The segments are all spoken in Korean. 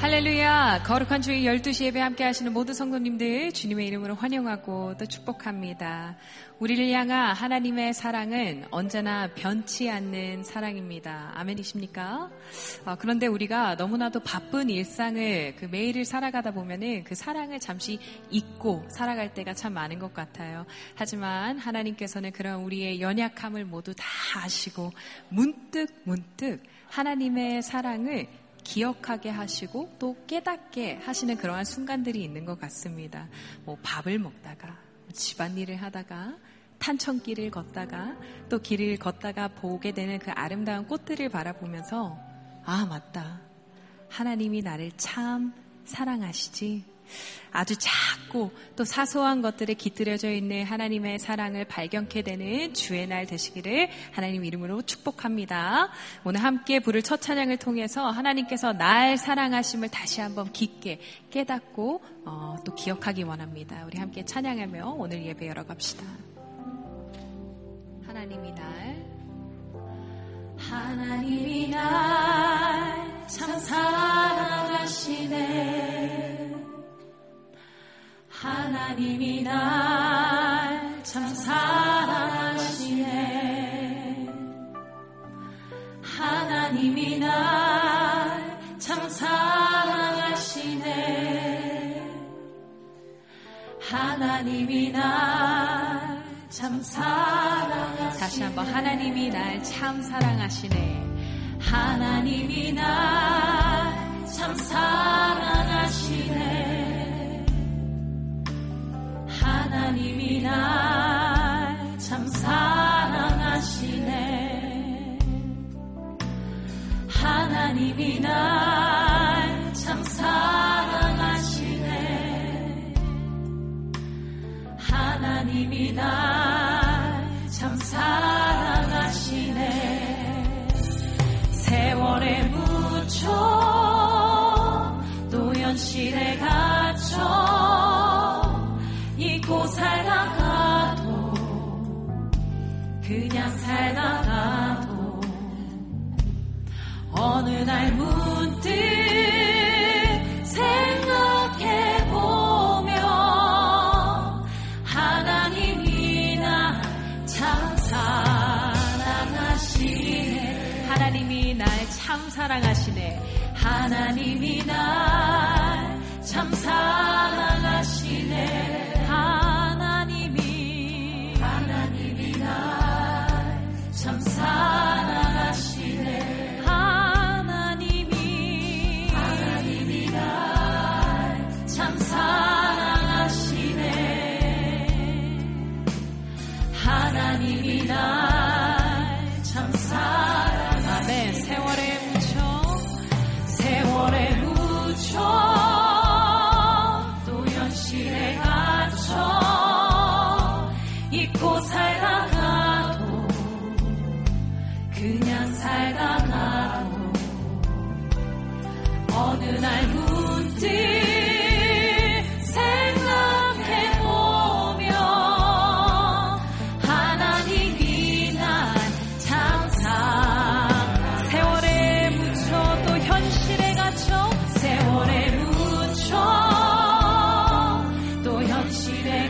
할렐루야. 거룩한 주일 12시 예배 함께 하시는 모든 성도님들 주님의 이름으로 환영하고 또 축복합니다. 우리를 향한 하나님의 사랑은 언제나 변치 않는 사랑입니다. 아멘이십니까? 그런데 우리가 너무나도 바쁜 일상을 그 매일을 살아가다 보면은 그 사랑을 잠시 잊고 살아갈 때가 참 많은 것 같아요. 하지만 하나님께서는 그런 우리의 연약함을 모두 다 아시고 문득 하나님의 사랑을 기억하게 하시고 또 깨닫게 하시는 그러한 순간들이 있는 것 같습니다. 밥을 먹다가, 집안일을 하다가, 탄천길을 걷다가, 또 길을 걷다가 보게 되는 그 아름다운 꽃들을 바라보면서 아, 맞다. 하나님이 나를 참 사랑하시지. 아주 작고 또 사소한 것들에 깃들여져 있는 하나님의 사랑을 발견케 되는 주의 날 되시기를 하나님 이름으로 축복합니다. 오늘 함께 부를 첫 찬양을 통해서 하나님께서 날 사랑하심을 다시 한번 깊게 깨닫고 또 기억하기 원합니다. 우리 함께 찬양하며 오늘 예배 열어갑시다. 하나님이 날 참 사랑하시네. 하나님이 날 참 사랑하시네. 하나님이 날 참 사랑하시네. 하나님이 날 참 사랑하시네. 다시 한번 하나님이 날 참 사랑하시네. 하나님이 날 참 사랑하시네. 하나님이 날 참 사랑하시네. 하나님이 날 참 사랑하시네. 하나님이 날 참 사랑하시네. 세월에 묻혀 또 현실에 갇혀 잊고 살다가도 그냥 살다가도 어느 날 문득 생각해보면 하나님이 날 참 사랑하시네. 하나님이 날 참 사랑하시네. 하나님이 날 참 사랑하시네. 하나님이 날 참 사랑하시네. 하나님이 날 참 사랑하시네. 하나님이 날 참 사랑하시네. 아멘. 세월에 묻혀 또 현실에 갇혀 잊고 살다가도 그냥 살다가도 어느 날 문득 생각해보면 하나님이 날 참 사랑하시네. 세월에 묻혀 또 현실에 갇혀 세월에 묻혀 또 현실에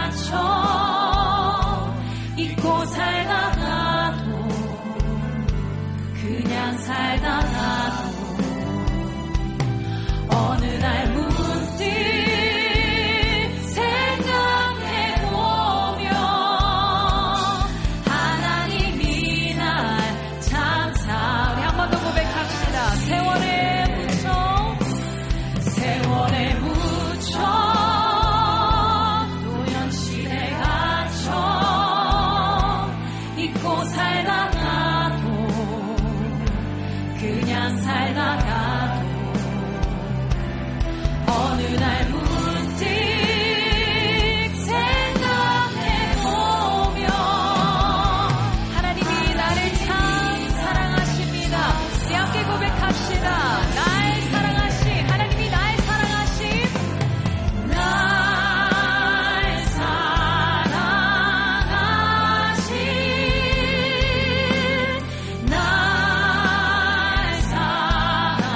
갇혀 잊고 살다가도 그냥 살다가도 어느 날 문득 생각해보면 하나님이 날 참 사랑하시네. 우리 한 번 더 고백합시다. 세월에 묻혀 또 현실에 갇혀 잊고 살다가도 그냥 살다가도 어느 날 문득 생각해보면 하나님이 나를 참 사랑하십니다. 우리 함께 고백합시다. 날 사랑하신 하나님이 날 사랑하신 날 사랑하신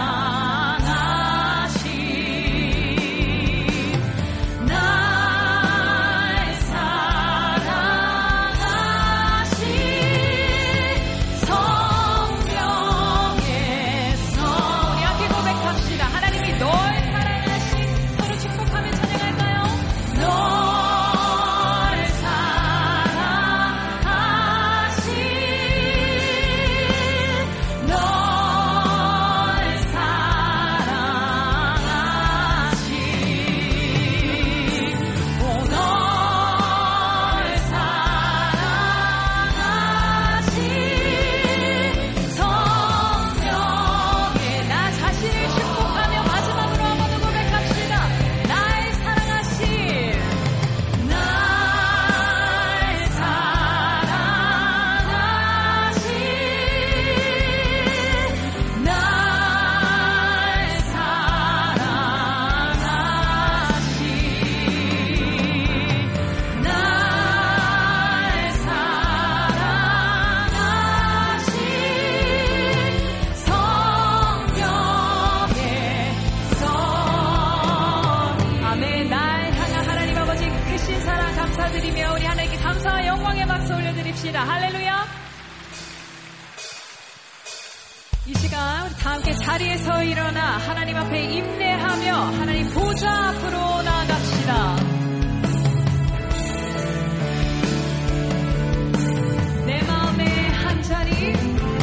합시다. 할렐루야. 이 시간 우리 다 함께 자리에서 일어나 하나님 앞에 인내하며 하나님 보좌 앞으로 나아갑시다. 내 마음의 한 자리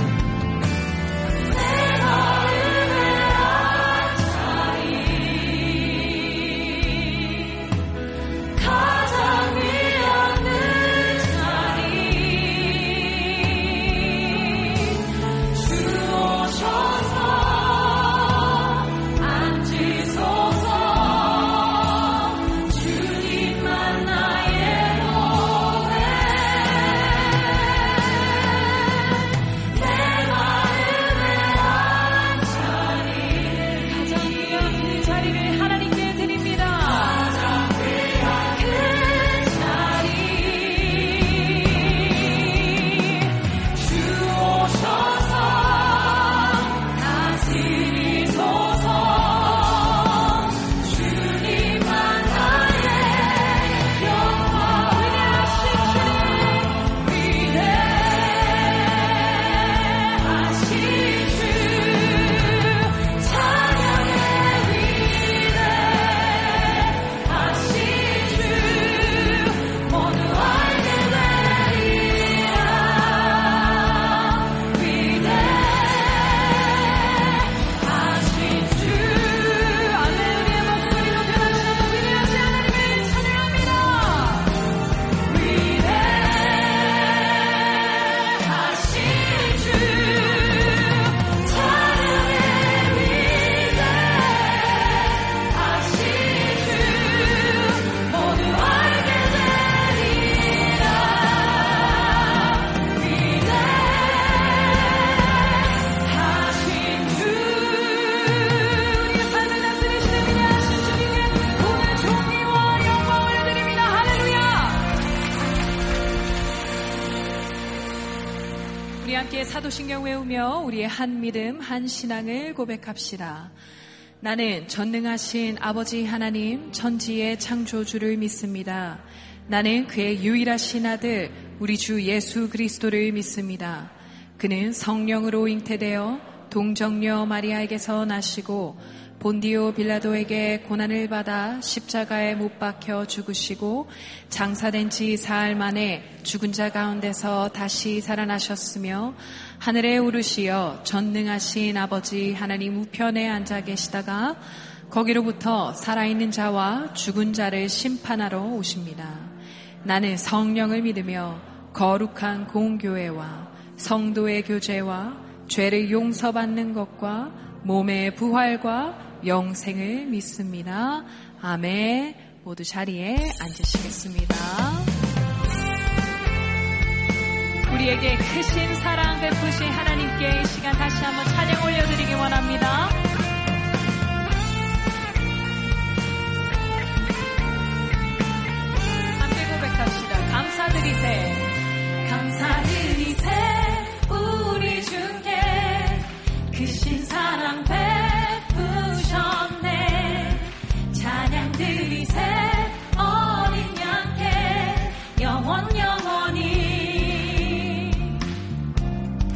사도신경 외우며 우리의 한 믿음, 한 신앙을 고백합시다. 나는 전능하신 아버지 하나님 천지의 창조주를 믿습니다. 나는 그의 유일하신 아들 우리 주 예수 그리스도를 믿습니다. 그는 성령으로 잉태되어 동정녀 마리아에게서 나시고 본디오 빌라도에게 고난을 받아 십자가에 못 박혀 죽으시고 장사된 지 사흘 만에 죽은 자 가운데서 다시 살아나셨으며 하늘에 오르시어 전능하신 아버지 하나님 우편에 앉아 계시다가 거기로부터 살아있는 자와 죽은 자를 심판하러 오십니다. 나는 성령을 믿으며 거룩한 공교회와 성도의 교제와 죄를 용서받는 것과 몸의 부활과 영생을 믿습니다. 아멘. 모두 자리에 앉으시겠습니다. 우리에게 크신 사랑 베푸신 하나님께 이 시간 다시 한번 찬양 올려드리기 원합니다. 함께 고백합시다. 감사드리세. 감사드리세. 우리 주께 크신 사랑 베푸셨네. 찬양 드리세. 어린 양께 영원히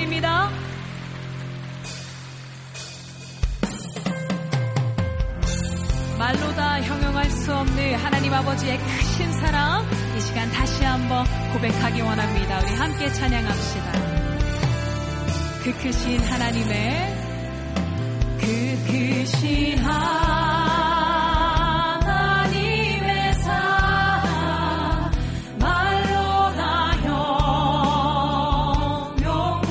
주님입니다. 말로 다 형용할 수 없는 하나님 아버지의 크신 사랑, 이 시간 다시 한번 고백하기 원합니다. 우리 함께 찬양합시다. 그 크신 하나님의 그 크신 하나님의 사랑, 말로 다 형용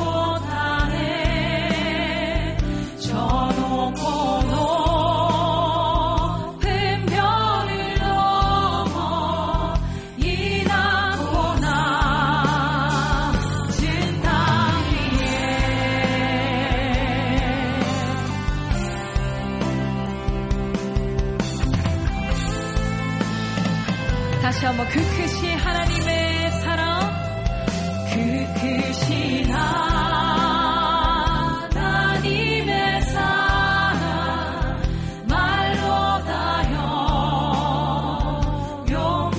못하네. 저 높고 높은 별을 넘어 이 낮고 낮은 땅 위에 다시 한번 그 크신 하나님의 사랑, 그 크신 하나님의 사랑, 말로 다 형용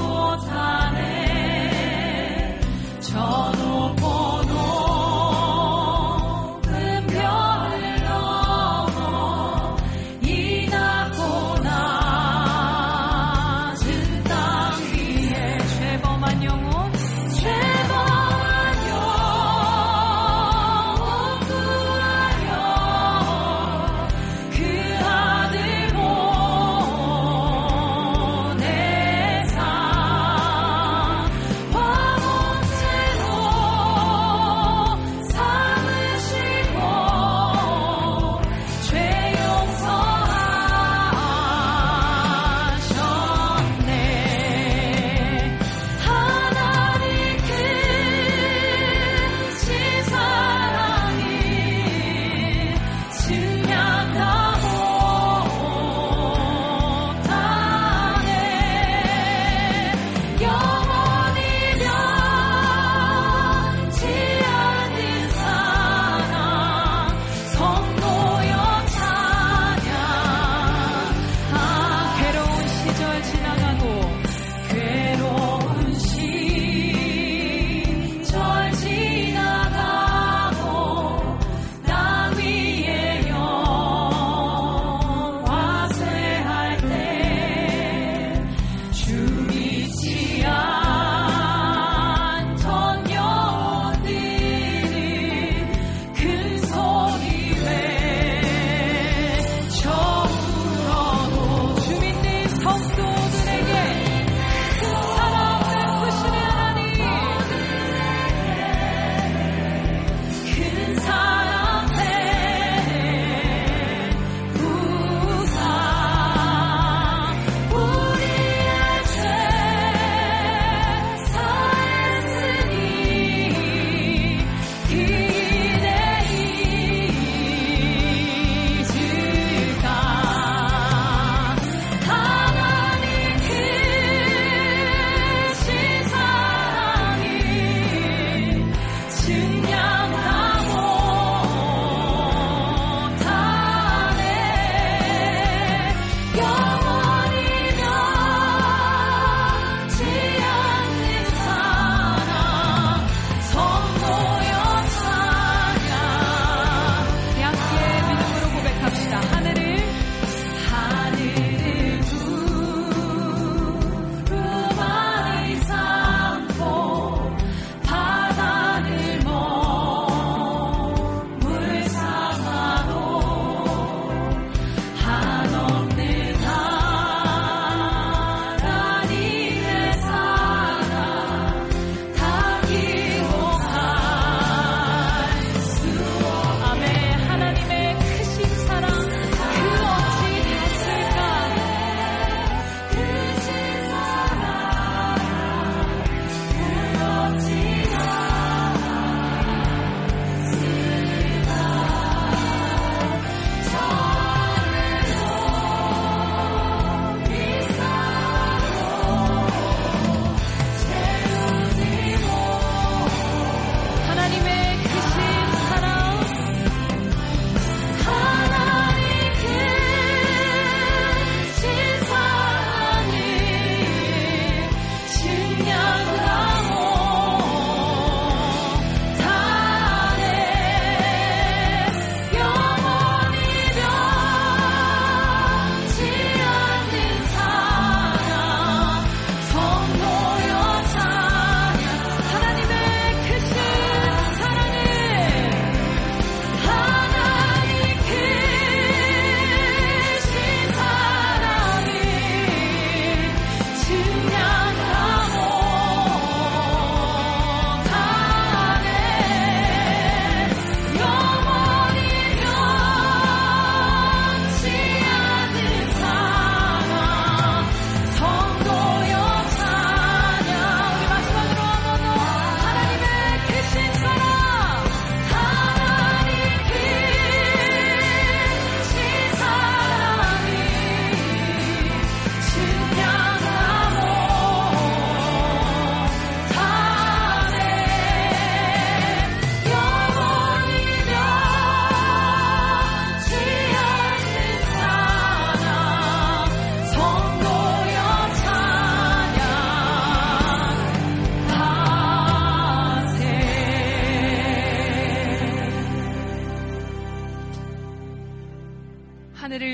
못하네. 저 높고 높은 별을 넘어 이 낮고 낮은 땅 위에 죄범한 영혼, 죄범한 영혼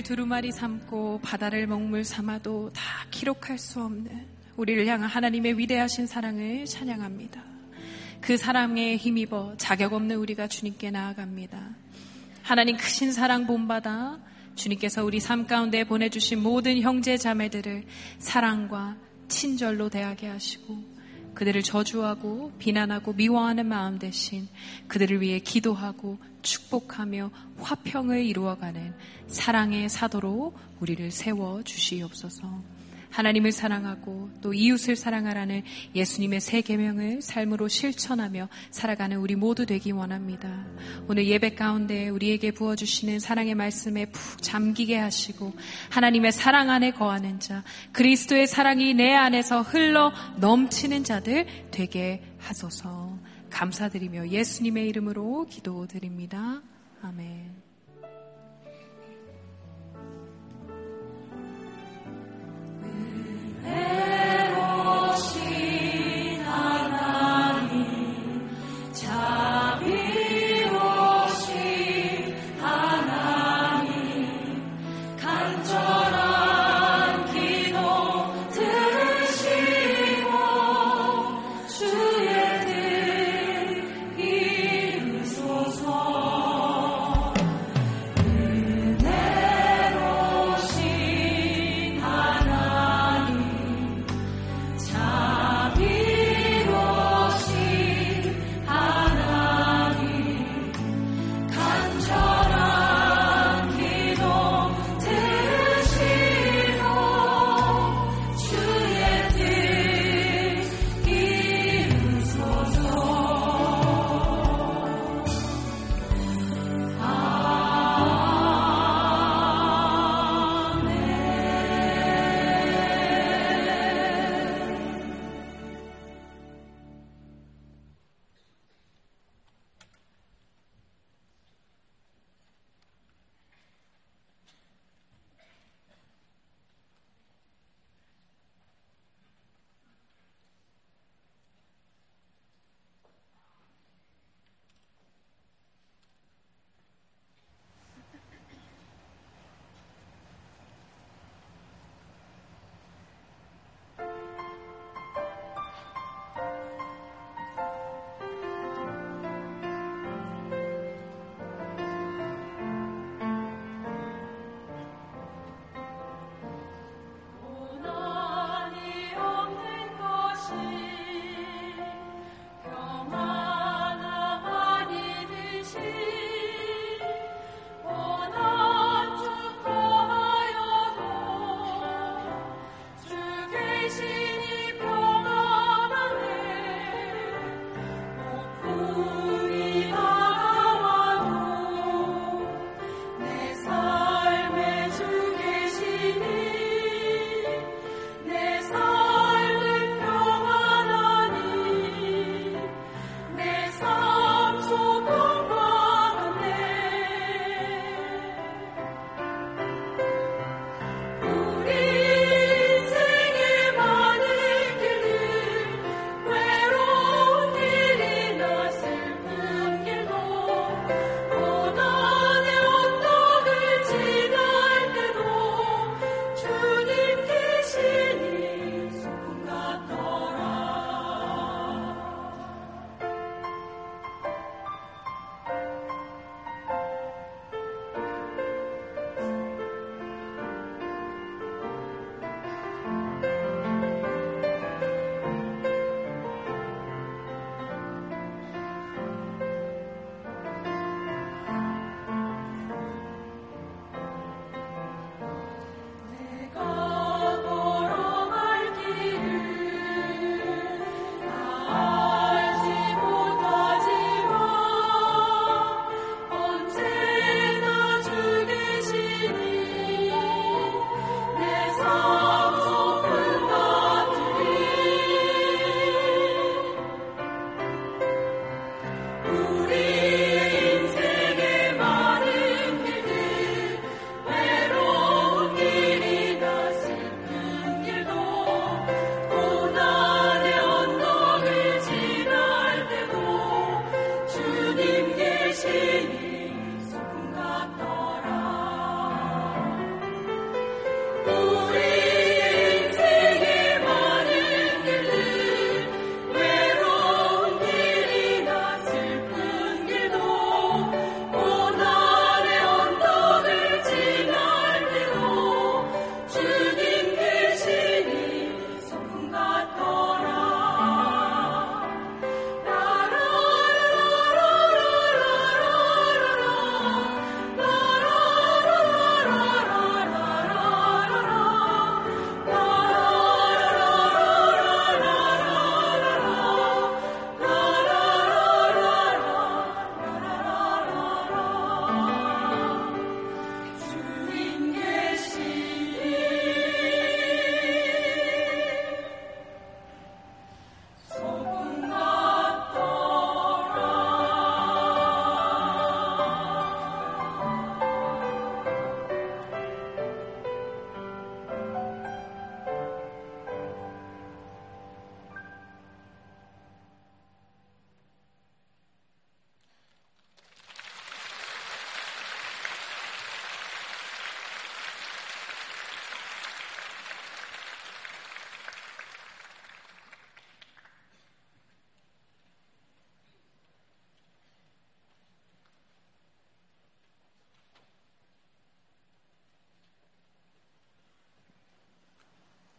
두루마리 삼고 바다를 먹물 삼아도 다 기록할 수 없는 우리를 향한 하나님의 위대하신 사랑을 찬양합니다. 그 사랑에 힘입어 자격 없는 우리가 주님께 나아갑니다. 하나님 크신 사랑 본받아 주님께서 우리 삶 가운데 보내주신 모든 형제 자매들을 사랑과 친절로 대하게 하시고 그들을 저주하고 비난하고 미워하는 마음 대신 그들을 위해 기도하고 축복하며 화평을 이루어가는 사랑의 사도로 우리를 세워 주시옵소서. 하나님을 사랑하고 또 이웃을 사랑하라는 예수님의 세 계명을 삶으로 실천하며 살아가는 우리 모두 되기 원합니다. 오늘 예배 가운데 우리에게 부어주시는 사랑의 말씀에 푹 잠기게 하시고 하나님의 사랑 안에 거하는 자, 그리스도의 사랑이 내 안에서 흘러 넘치는 자들 되게 하소서. 감사드리며 예수님의 이름으로 기도드립니다. 아멘. 애로신 하나님, 자비로신 하나님, 간절한 기도 들으시고 주의 뜻 이루소서.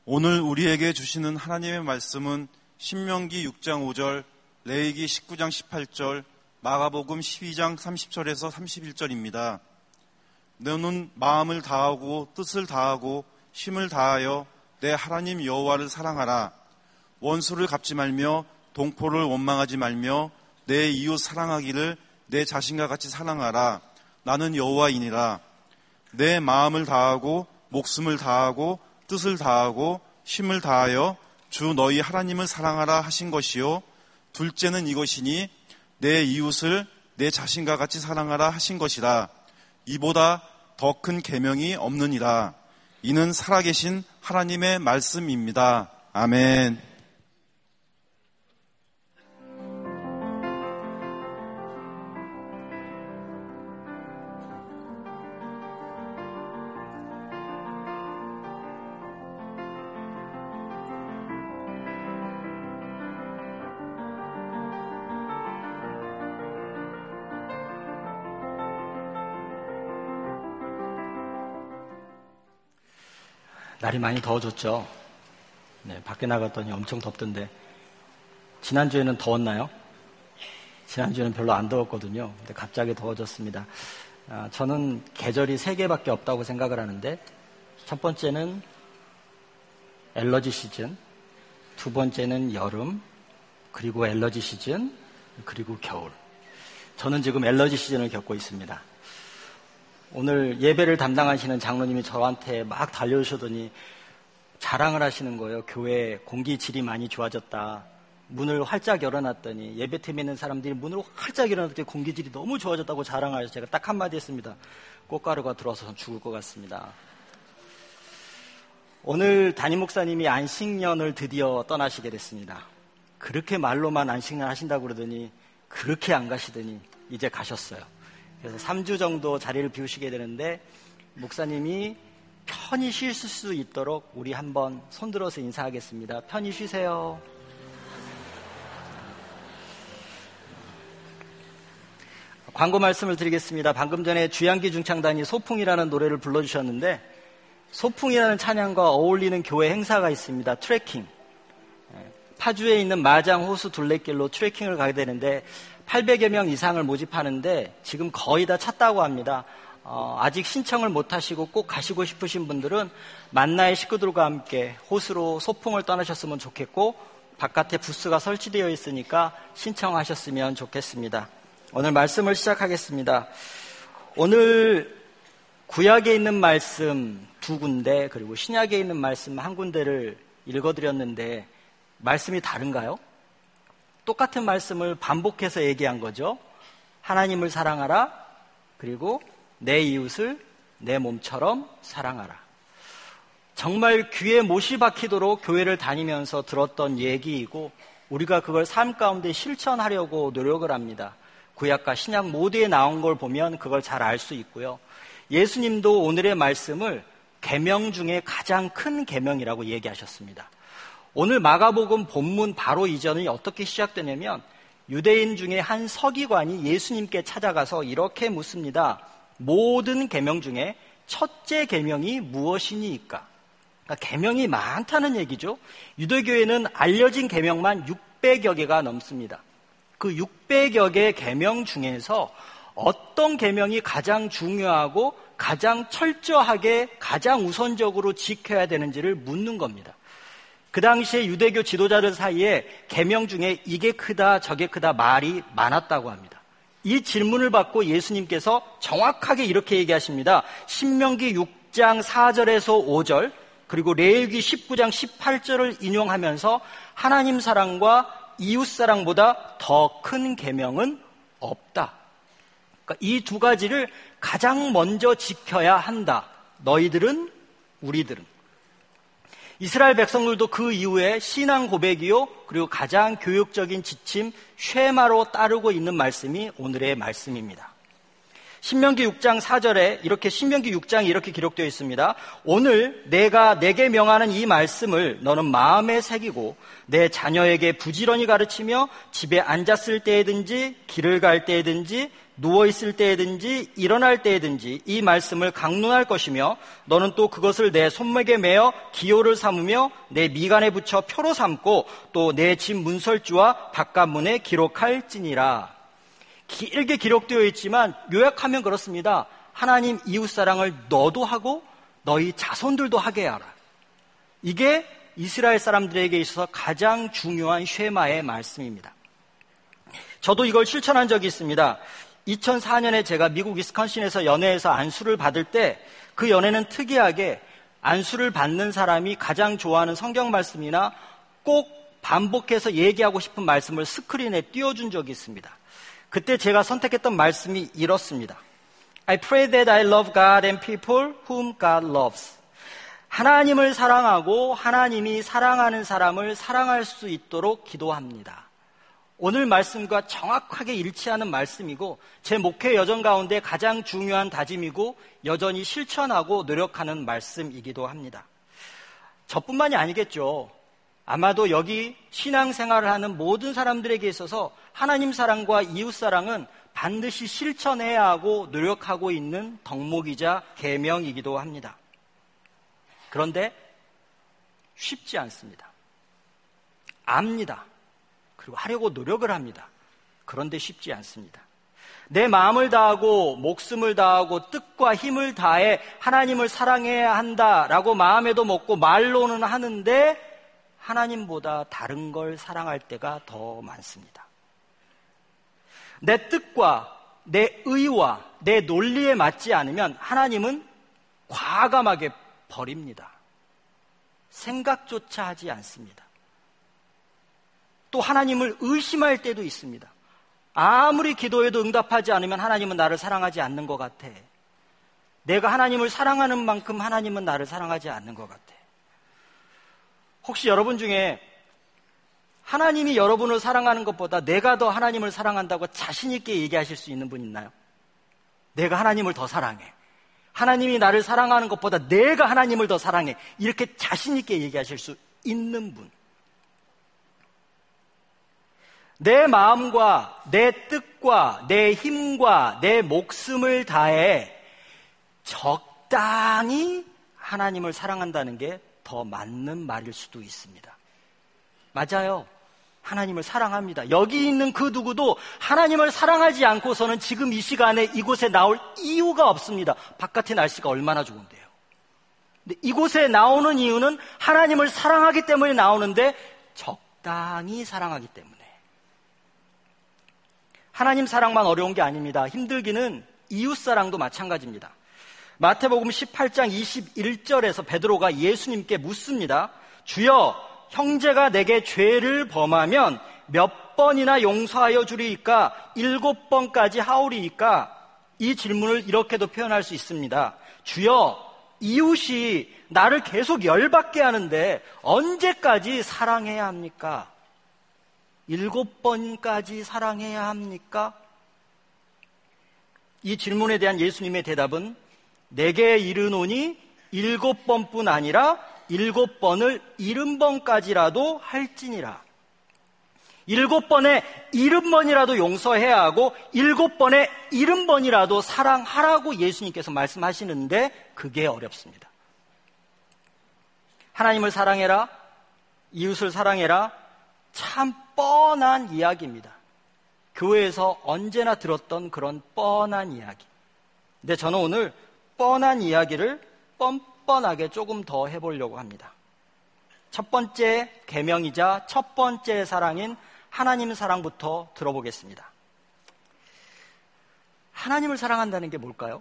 오늘 우리에게 주시는 하나님의 말씀은 신명기 6장 5절, 레위기 19장 18절, 마가복음 12장 30절에서 31절입니다. 너는 마음을 다하고 뜻을 다하고 힘을 다하여 내 하나님 여호와를 사랑하라. 원수를 갚지 말며 동포를 원망하지 말며 내 이웃 사랑하기를 내 자신과 같이 사랑하라. 나는 여호와이니라. 내 마음을 다하고 목숨을 다하고 뜻을 다하고 힘을 다하여 주 너희 하나님을 사랑하라 하신 것이요. 둘째는 이것이니 내 이웃을 내 자신과 같이 사랑하라 하신 것이라. 이보다 더 큰 계명이 없느니라. 이는 살아계신 하나님의 말씀입니다. 아멘. 날이 많이 더워졌죠. 네, 밖에 나갔더니 엄청 덥던데 지난주에는 더웠나요? 지난주에는 별로 안 더웠거든요. 근데 갑자기 더워졌습니다. 저는 계절이 3개밖에 없다고 생각을 하는데 첫 번째는 엘러지 시즌, 두 번째는 여름, 그리고 엘러지 시즌, 그리고 겨울. 저는 지금 엘러지 시즌을 겪고 있습니다. 오늘 예배를 담당하시는 장로님이 저한테 막 달려오시더니 자랑을 하시는 거예요. 교회 공기질이 많이 좋아졌다. 문을 활짝 열어놨더니 예배팀에 있는 사람들이 문을 활짝 열어놨더니 공기질이 너무 좋아졌다고 자랑하셔서 제가 딱 한마디 했습니다. 꽃가루가 들어와서 죽을 것 같습니다. 오늘 담임 목사님이 안식년을 드디어 떠나시게 됐습니다. 그렇게 말로만 안식년 하신다고 그러더니 그렇게 안 가시더니 이제 가셨어요. 그래서 3주 정도 자리를 비우시게 되는데 목사님이 편히 쉴 수 있도록 우리 한번 손들어서 인사하겠습니다. 편히 쉬세요. 광고 말씀을 드리겠습니다. 방금 전에 주양기 중창단이 소풍이라는 노래를 불러주셨는데 소풍이라는 찬양과 어울리는 교회 행사가 있습니다. 트레킹. 파주에 있는 마장 호수 둘레길로 트레킹을 가게 되는데 800여 명 이상을 모집하는데 지금 거의 다 찼다고 합니다. 아직 신청을 못 하시고 꼭 가시고 싶으신 분들은 만나의 식구들과 함께 호수로 소풍을 떠나셨으면 좋겠고 바깥에 부스가 설치되어 있으니까 신청하셨으면 좋겠습니다. 오늘 말씀을 시작하겠습니다. 오늘 구약에 있는 말씀 2군데 그리고 신약에 있는 말씀 1군데를 읽어드렸는데 말씀이 다른가요? 똑같은 말씀을 반복해서 얘기한 거죠. 하나님을 사랑하라. 그리고 내 이웃을 내 몸처럼 사랑하라. 정말 귀에 못이 박히도록 교회를 다니면서 들었던 얘기이고 우리가 그걸 삶 가운데 실천하려고 노력을 합니다. 구약과 신약 모두에 나온 걸 보면 그걸 잘 알 수 있고요. 예수님도 오늘의 말씀을 계명 중에 가장 큰 계명이라고 얘기하셨습니다. 오늘 마가복음 본문 바로 이전이 어떻게 시작되냐면 유대인 중에 한 서기관이 예수님께 찾아가서 이렇게 묻습니다. 모든 계명 중에 첫째 계명이 무엇이니까? 그러니까 계명이 많다는 얘기죠. 유대교에는 알려진 계명만 600여 개가 넘습니다. 그 600여 개 계명 중에서 어떤 계명이 가장 중요하고 가장 철저하게 가장 우선적으로 지켜야 되는지를 묻는 겁니다. 그 당시에 유대교 지도자들 사이에 계명 중에 이게 크다 저게 크다 말이 많았다고 합니다. 이 질문을 받고 예수님께서 정확하게 이렇게 얘기하십니다. 신명기 6장 4절에서 5절 그리고 레위기 19장 18절을 인용하면서 하나님 사랑과 이웃 사랑보다 더 큰 계명은 없다. 그러니까 이 두 가지를 가장 먼저 지켜야 한다. 너희들은 우리들은. 이스라엘 백성들도 그 이후에 신앙 고백이요 그리고 가장 교육적인 지침 쉐마로 따르고 있는 말씀이 오늘의 말씀입니다. 신명기 6장 4절에 신명기 6장이 이렇게 기록되어 있습니다. 오늘 내가 내게 명하는 이 말씀을 너는 마음에 새기고 내 자녀에게 부지런히 가르치며 집에 앉았을 때에든지 길을 갈 때에든지 누워있을 때에든지 일어날 때에든지 이 말씀을 강론할 것이며 너는 또 그것을 내 손목에 매어 기호를 삼으며 내 미간에 붙여 표로 삼고 또 내 집 문설주와 바깥문에 기록할지니라. 길게 기록되어 있지만 요약하면 그렇습니다. 하나님 이웃사랑을 너도 하고 너희 자손들도 하게 하라. 이게 이스라엘 사람들에게 있어서 가장 중요한 쉐마의 말씀입니다. 저도 이걸 실천한 적이 있습니다. 2004년에 제가 미국 위스콘신에서 연회에서 안수를 받을 때 그 연회는 특이하게 안수를 받는 사람이 가장 좋아하는 성경 말씀이나 꼭 반복해서 얘기하고 싶은 말씀을 스크린에 띄워준 적이 있습니다. 그때 제가 선택했던 말씀이 이렇습니다. I pray that I love God and people whom God loves. 하나님을 사랑하고 하나님이 사랑하는 사람을 사랑할 수 있도록 기도합니다. 오늘 말씀과 정확하게 일치하는 말씀이고 제 목회 여정 가운데 가장 중요한 다짐이고 여전히 실천하고 노력하는 말씀이기도 합니다. 저뿐만이 아니겠죠. 아마도 여기 신앙생활을 하는 모든 사람들에게 있어서 하나님 사랑과 이웃 사랑은 반드시 실천해야 하고 노력하고 있는 덕목이자 계명이기도 합니다. 그런데 쉽지 않습니다. 압니다. 그리고 하려고 노력을 합니다. 그런데 쉽지 않습니다. 내 마음을 다하고 목숨을 다하고 뜻과 힘을 다해 하나님을 사랑해야 한다라고 마음에도 먹고 말로는 하는데 하나님보다 다른 걸 사랑할 때가 더 많습니다. 내 뜻과 내 의와 내 논리에 맞지 않으면 하나님은 과감하게 버립니다. 생각조차 하지 않습니다. 또 하나님을 의심할 때도 있습니다. 아무리 기도해도 응답하지 않으면 하나님은 나를 사랑하지 않는 것 같아. 내가 하나님을 사랑하는 만큼 하나님은 나를 사랑하지 않는 것 같아. 혹시 여러분 중에 하나님이 여러분을 사랑하는 것보다 내가 더 하나님을 사랑한다고 자신 있게 얘기하실 수 있는 분 있나요? 내가 하나님을 더 사랑해. 하나님이 나를 사랑하는 것보다 내가 하나님을 더 사랑해. 이렇게 자신 있게 얘기하실 수 있는 분. 내 마음과 내 뜻과 내 힘과 내 목숨을 다해 적당히 하나님을 사랑한다는 게 더 맞는 말일 수도 있습니다. 맞아요. 하나님을 사랑합니다. 여기 있는 그 누구도 하나님을 사랑하지 않고서는 지금 이 시간에 이곳에 나올 이유가 없습니다. 바깥의 날씨가 얼마나 좋은데요. 근데 이곳에 나오는 이유는 하나님을 사랑하기 때문에 나오는데 적당히 사랑하기 때문에. 하나님 사랑만 어려운 게 아닙니다. 힘들기는 이웃사랑도 마찬가지입니다. 마태복음 18장 21절에서 베드로가 예수님께 묻습니다. 주여, 형제가 내게 죄를 범하면 몇 번이나 용서하여 주리이까? 7번까지 하오리이까? 이 질문을 이렇게도 표현할 수 있습니다. 주여, 이웃이 나를 계속 열받게 하는데 언제까지 사랑해야 합니까? 7번까지 사랑해야 합니까? 이 질문에 대한 예수님의 대답은 내게 이르노니 7번뿐 아니라 7번을 70번까지라도 할지니라. 7번에 70번이라도 용서해야 하고 7번에 70번이라도 사랑하라고 예수님께서 말씀하시는데 그게 어렵습니다. 하나님을 사랑해라, 이웃을 사랑해라, 참 뻔한 이야기입니다. 교회에서 언제나 들었던 그런 뻔한 이야기. 근데 저는 오늘 뻔한 이야기를 뻔뻔하게 조금 더 해보려고 합니다. 첫 번째 계명이자 첫 번째 사랑인 하나님 사랑부터 들어보겠습니다. 하나님을 사랑한다는 게 뭘까요?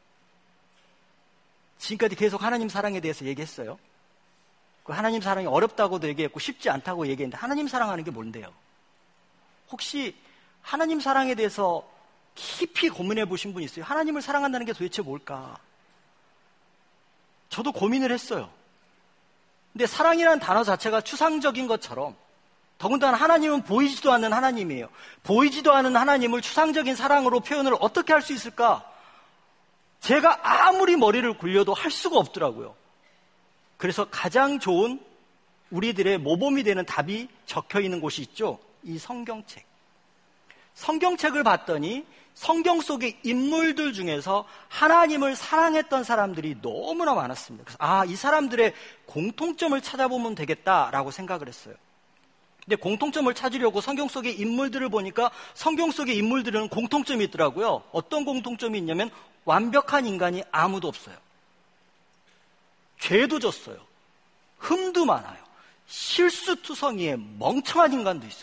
지금까지 계속 하나님 사랑에 대해서 얘기했어요. 그 하나님 사랑이 어렵다고도 얘기했고 쉽지 않다고 얘기했는데 하나님 사랑하는 게 뭔데요? 혹시 하나님 사랑에 대해서 깊이 고민해 보신 분 있어요? 하나님을 사랑한다는 게 도대체 뭘까? 저도 고민을 했어요. 근데 사랑이라는 단어 자체가 추상적인 것처럼 더군다나 하나님은 보이지도 않는 하나님이에요. 보이지도 않는 하나님을 추상적인 사랑으로 표현을 어떻게 할 수 있을까? 제가 아무리 머리를 굴려도 할 수가 없더라고요. 그래서 가장 좋은 우리들의 모범이 되는 답이 적혀 있는 곳이 있죠. 이 성경책. 성경책을 봤더니 성경 속의 인물들 중에서 하나님을 사랑했던 사람들이 너무나 많았습니다. 그래서 이 사람들의 공통점을 찾아보면 되겠다라고 생각을 했어요. 근데 공통점을 찾으려고 성경 속의 인물들을 보니까 성경 속의 인물들은 공통점이 있더라고요. 어떤 공통점이 있냐면 완벽한 인간이 아무도 없어요. 죄도 졌어요. 흠도 많아요. 실수투성이에 멍청한 인간도 있어요.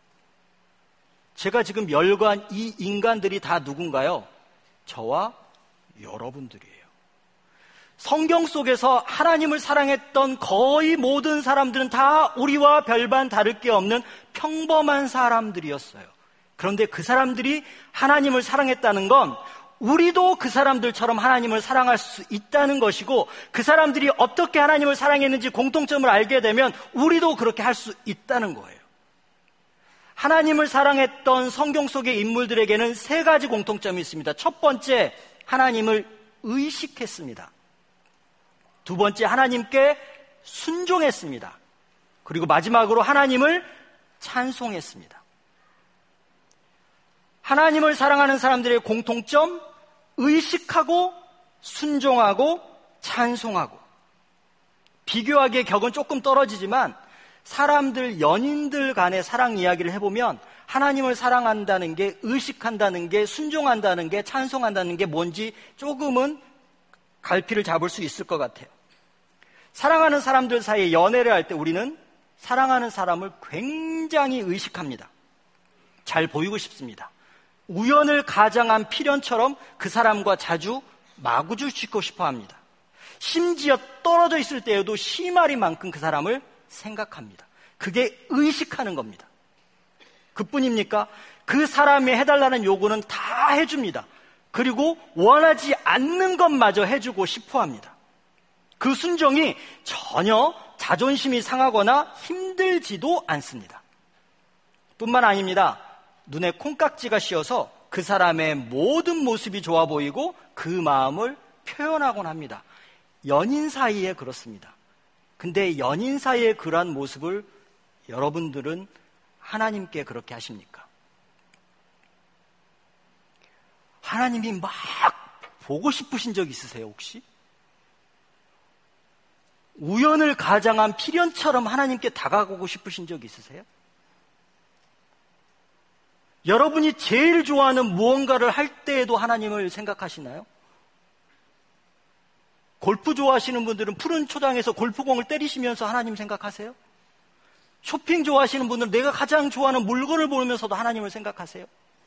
제가 지금 멸관 이 인간들이 다 누군가요? 저와 여러분들이에요. 성경 속에서 하나님을 사랑했던 거의 모든 사람들은 다 우리와 별반 다를 게 없는 평범한 사람들이었어요. 그런데 그 사람들이 하나님을 사랑했다는 건 우리도 그 사람들처럼 하나님을 사랑할 수 있다는 것이고, 그 사람들이 어떻게 하나님을 사랑했는지 공통점을 알게 되면 우리도 그렇게 할 수 있다는 거예요. 하나님을 사랑했던 성경 속의 인물들에게는 세 가지 공통점이 있습니다. 첫 번째, 하나님을 의식했습니다. 두 번째, 하나님께 순종했습니다. 그리고 마지막으로 하나님을 찬송했습니다. 하나님을 사랑하는 사람들의 공통점, 의식하고 순종하고 찬송하고. 비교하기에 격은 조금 떨어지지만 사람들, 연인들 간의 사랑 이야기를 해보면 하나님을 사랑한다는 게, 의식한다는 게, 순종한다는 게, 찬송한다는 게 뭔지 조금은 갈피를 잡을 수 있을 것 같아요. 사랑하는 사람들 사이에 연애를 할 때 우리는 사랑하는 사람을 굉장히 의식합니다. 잘 보이고 싶습니다. 우연을 가장한 필연처럼 그 사람과 자주 마구줄 씻고 싶어 합니다. 심지어 떨어져 있을 때에도 시마리만큼 그 사람을 생각합니다. 그게 의식하는 겁니다. 그뿐입니까? 그 사람이 해달라는 요구는 다 해줍니다. 그리고 원하지 않는 것마저 해주고 싶어 합니다. 그 순종이 전혀 자존심이 상하거나 힘들지도 않습니다. 뿐만 아닙니다. 눈에 콩깍지가 씌어서 그 사람의 모든 모습이 좋아 보이고 그 마음을 표현하곤 합니다. 연인 사이에 그렇습니다. 근데 연인 사이에 그러한 모습을 여러분들은 하나님께 그렇게 하십니까? 하나님이 막 보고 싶으신 적 있으세요, 혹시? 우연을 가장한 필연처럼 하나님께 다가가고 싶으신 적 있으세요? 여러분이 제일 좋아하는 무언가를 할 때에도 하나님을 생각하시나요? 골프 좋아하시는 분들은 푸른 초장에서 골프공을 때리시면서 하나님 생각하세요? 쇼핑 좋아하시는 분들은 내가 가장 좋아하는 물건을 보면서도 하나님을 생각하세요?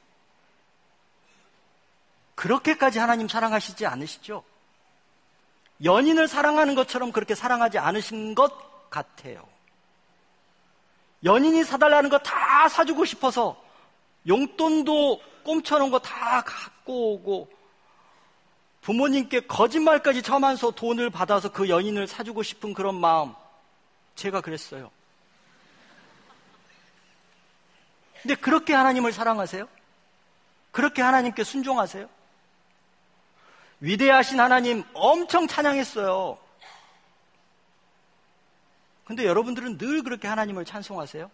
그렇게까지 하나님 사랑하시지 않으시죠? 연인을 사랑하는 것처럼 그렇게 사랑하지 않으신 것 같아요. 연인이 사달라는 거 다 사주고 싶어서 용돈도 꼼쳐놓은 거 다 갖고 오고 부모님께 거짓말까지 쳐면서 돈을 받아서 그 연인을 사주고 싶은 그런 마음, 제가 그랬어요. 근데 그렇게 하나님을 사랑하세요? 그렇게 하나님께 순종하세요? 위대하신 하나님 엄청 찬양했어요. 근데 여러분들은 늘 그렇게 하나님을 찬송하세요?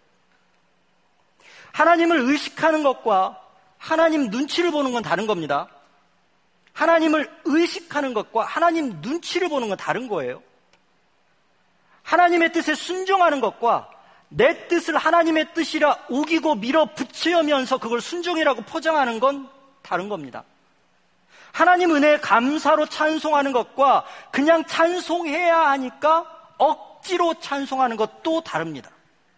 하나님을 의식하는 것과 하나님 눈치를 보는 건 다른 겁니다. 하나님을 의식하는 것과 하나님 눈치를 보는 건 다른 거예요. 하나님의 뜻에 순종하는 것과 내 뜻을 하나님의 뜻이라 우기고 밀어붙이면서 그걸 순종이라고 포장하는 건 다른 겁니다. 하나님 은혜에 감사로 찬송하는 것과 그냥 찬송해야 하니까 억지로 찬송하는 것도 다릅니다.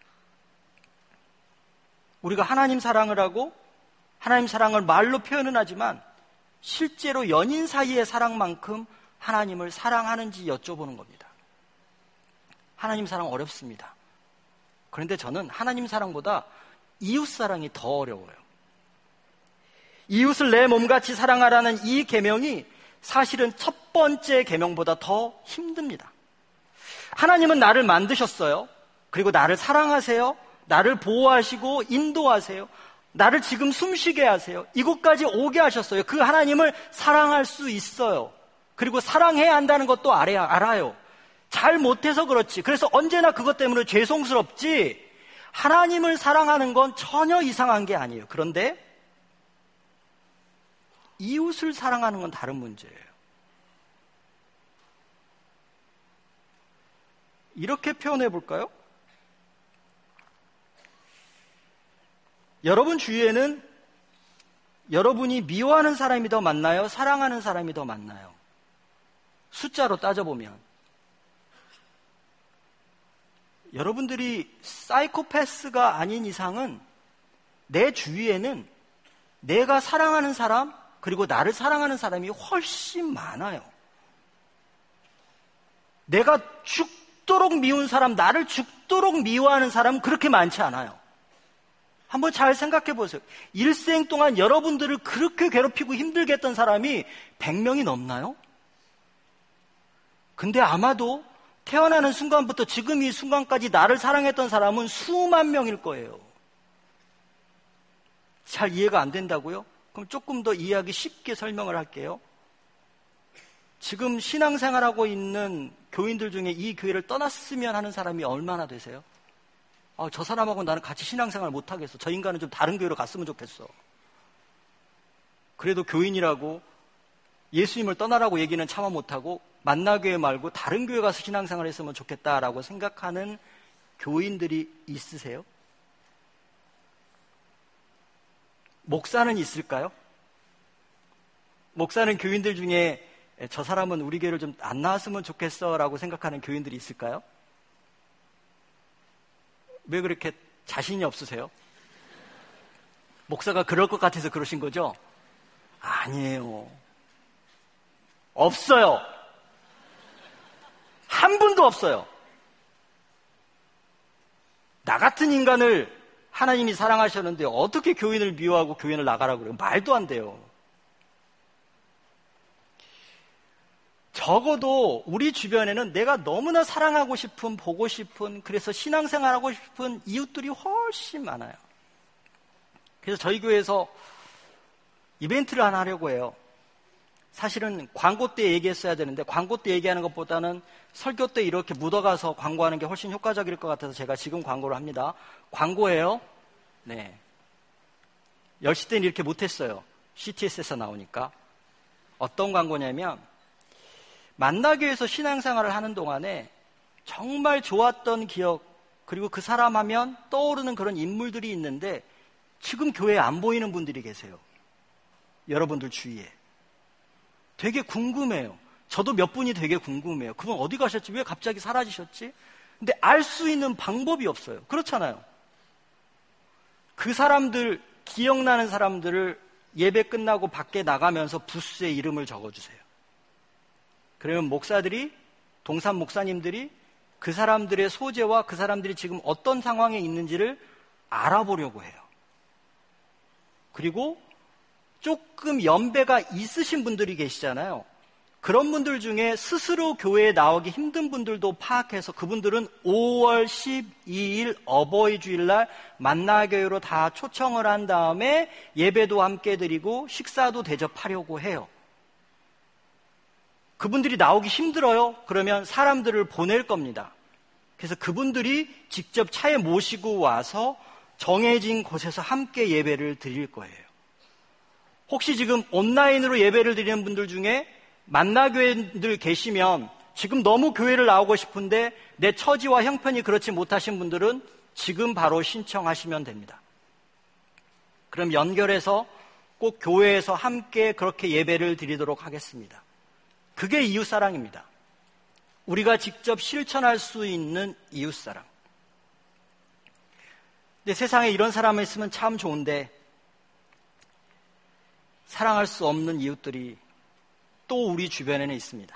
우리가 하나님 사랑을 하고 하나님 사랑을 말로 표현은 하지만 실제로 연인 사이의 사랑만큼 하나님을 사랑하는지 여쭤보는 겁니다. 하나님 사랑 어렵습니다. 그런데 저는 하나님 사랑보다 이웃 사랑이 더 어려워요. 이웃을 내 몸같이 사랑하라는 이 계명이 사실은 첫 번째 계명보다 더 힘듭니다. 하나님은 나를 만드셨어요. 그리고 나를 사랑하세요. 나를 보호하시고 인도하세요. 나를 지금 숨쉬게 하세요. 이곳까지 오게 하셨어요. 그 하나님을 사랑할 수 있어요. 그리고 사랑해야 한다는 것도 알아요. 잘 못해서 그렇지. 그래서 언제나 그것 때문에 죄송스럽지. 하나님을 사랑하는 건 전혀 이상한 게 아니에요. 그런데 이웃을 사랑하는 건 다른 문제예요. 이렇게 표현해 볼까요? 여러분 주위에는 여러분이 미워하는 사람이 더 많나요? 사랑하는 사람이 더 많나요? 숫자로 따져보면 여러분들이 사이코패스가 아닌 이상은 내 주위에는 내가 사랑하는 사람 그리고 나를 사랑하는 사람이 훨씬 많아요. 내가 죽도록 미운 사람, 나를 죽도록 미워하는 사람은 그렇게 많지 않아요. 한번 잘 생각해 보세요. 일생 동안 여러분들을 그렇게 괴롭히고 힘들게 했던 사람이 100명이 넘나요? 근데 아마도 태어나는 순간부터 지금 이 순간까지 나를 사랑했던 사람은 수만 명일 거예요. 잘 이해가 안 된다고요? 그럼 조금 더 이해하기 쉽게 설명을 할게요. 지금 신앙생활하고 있는 교인들 중에 이 교회를 떠났으면 하는 사람이 얼마나 되세요? 저 사람하고 나는 같이 신앙생활 못하겠어. 저 인간은 좀 다른 교회로 갔으면 좋겠어. 그래도 교인이라고 예수님을 떠나라고 얘기는 차마 못하고 만나교회 말고 다른 교회 가서 신앙생활 했으면 좋겠다라고 생각하는 교인들이 있으세요? 목사는 있을까요? 목사는 교인들 중에 저 사람은 우리 교회를 좀 안 나왔으면 좋겠어 라고 생각하는 교인들이 있을까요? 왜 그렇게 자신이 없으세요? 목사가 그럴 것 같아서 그러신 거죠? 아니에요. 없어요. 한 분도 없어요. 나 같은 인간을 하나님이 사랑하셨는데 어떻게 교인을 미워하고 교인을 나가라고 그래요? 말도 안 돼요. 적어도 우리 주변에는 내가 너무나 사랑하고 싶은, 보고 싶은, 그래서 신앙생활하고 싶은 이웃들이 훨씬 많아요. 그래서 저희 교회에서 이벤트를 하나 하려고 해요. 사실은 광고 때 얘기했어야 되는데 광고 때 얘기하는 것보다는 설교 때 이렇게 묻어가서 광고하는 게 훨씬 효과적일 것 같아서 제가 지금 광고를 합니다. 광고예요. 네. 10시 때는 이렇게 못했어요. CTS에서 나오니까. 어떤 광고냐면 만나교회에서 신앙생활을 하는 동안에 정말 좋았던 기억 그리고 그 사람 하면 떠오르는 그런 인물들이 있는데 지금 교회에 안 보이는 분들이 계세요. 여러분들 주위에. 되게 궁금해요. 저도 몇 분이 되게 궁금해요. 그분 어디 가셨지? 왜 갑자기 사라지셨지? 근데 알 수 있는 방법이 없어요. 그렇잖아요. 그 사람들, 기억나는 사람들을 예배 끝나고 밖에 나가면서 부스에 이름을 적어주세요. 그러면 목사들이, 동산 목사님들이 그 사람들의 소재와 그 사람들이 지금 어떤 상황에 있는지를 알아보려고 해요. 그리고 조금 연배가 있으신 분들이 계시잖아요. 그런 분들 중에 스스로 교회에 나오기 힘든 분들도 파악해서 그분들은 5월 12일 어버이 주일날 만나교회로 다 초청을 한 다음에 예배도 함께 드리고 식사도 대접하려고 해요. 그분들이 나오기 힘들어요? 그러면 사람들을 보낼 겁니다. 그래서 그분들이 직접 차에 모시고 와서 정해진 곳에서 함께 예배를 드릴 거예요. 혹시 지금 온라인으로 예배를 드리는 분들 중에 만나교회들 계시면 지금 너무 교회를 나오고 싶은데 내 처지와 형편이 그렇지 못하신 분들은 지금 바로 신청하시면 됩니다. 그럼 연결해서 꼭 교회에서 함께 그렇게 예배를 드리도록 하겠습니다. 그게 이웃사랑입니다. 우리가 직접 실천할 수 있는 이웃사랑. 근데 세상에 이런 사람이 있으면 참 좋은데 사랑할 수 없는 이웃들이 또 우리 주변에는 있습니다.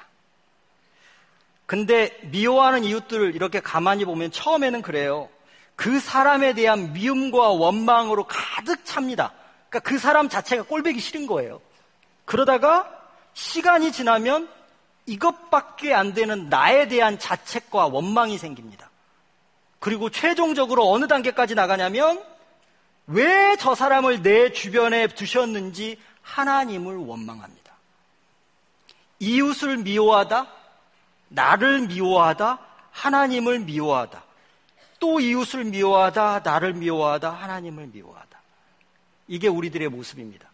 근데 미워하는 이웃들을 이렇게 가만히 보면 처음에는 그래요. 그 사람에 대한 미움과 원망으로 가득 찹니다. 그러니까 그 사람 자체가 꼴보기 싫은 거예요. 그러다가 시간이 지나면 이것밖에 안 되는 나에 대한 자책과 원망이 생깁니다. 그리고 최종적으로 어느 단계까지 나가냐면 왜 저 사람을 내 주변에 두셨는지 하나님을 원망합니다. 이웃을 미워하다, 나를 미워하다, 하나님을 미워하다, 또 이웃을 미워하다, 나를 미워하다, 하나님을 미워하다. 이게 우리들의 모습입니다.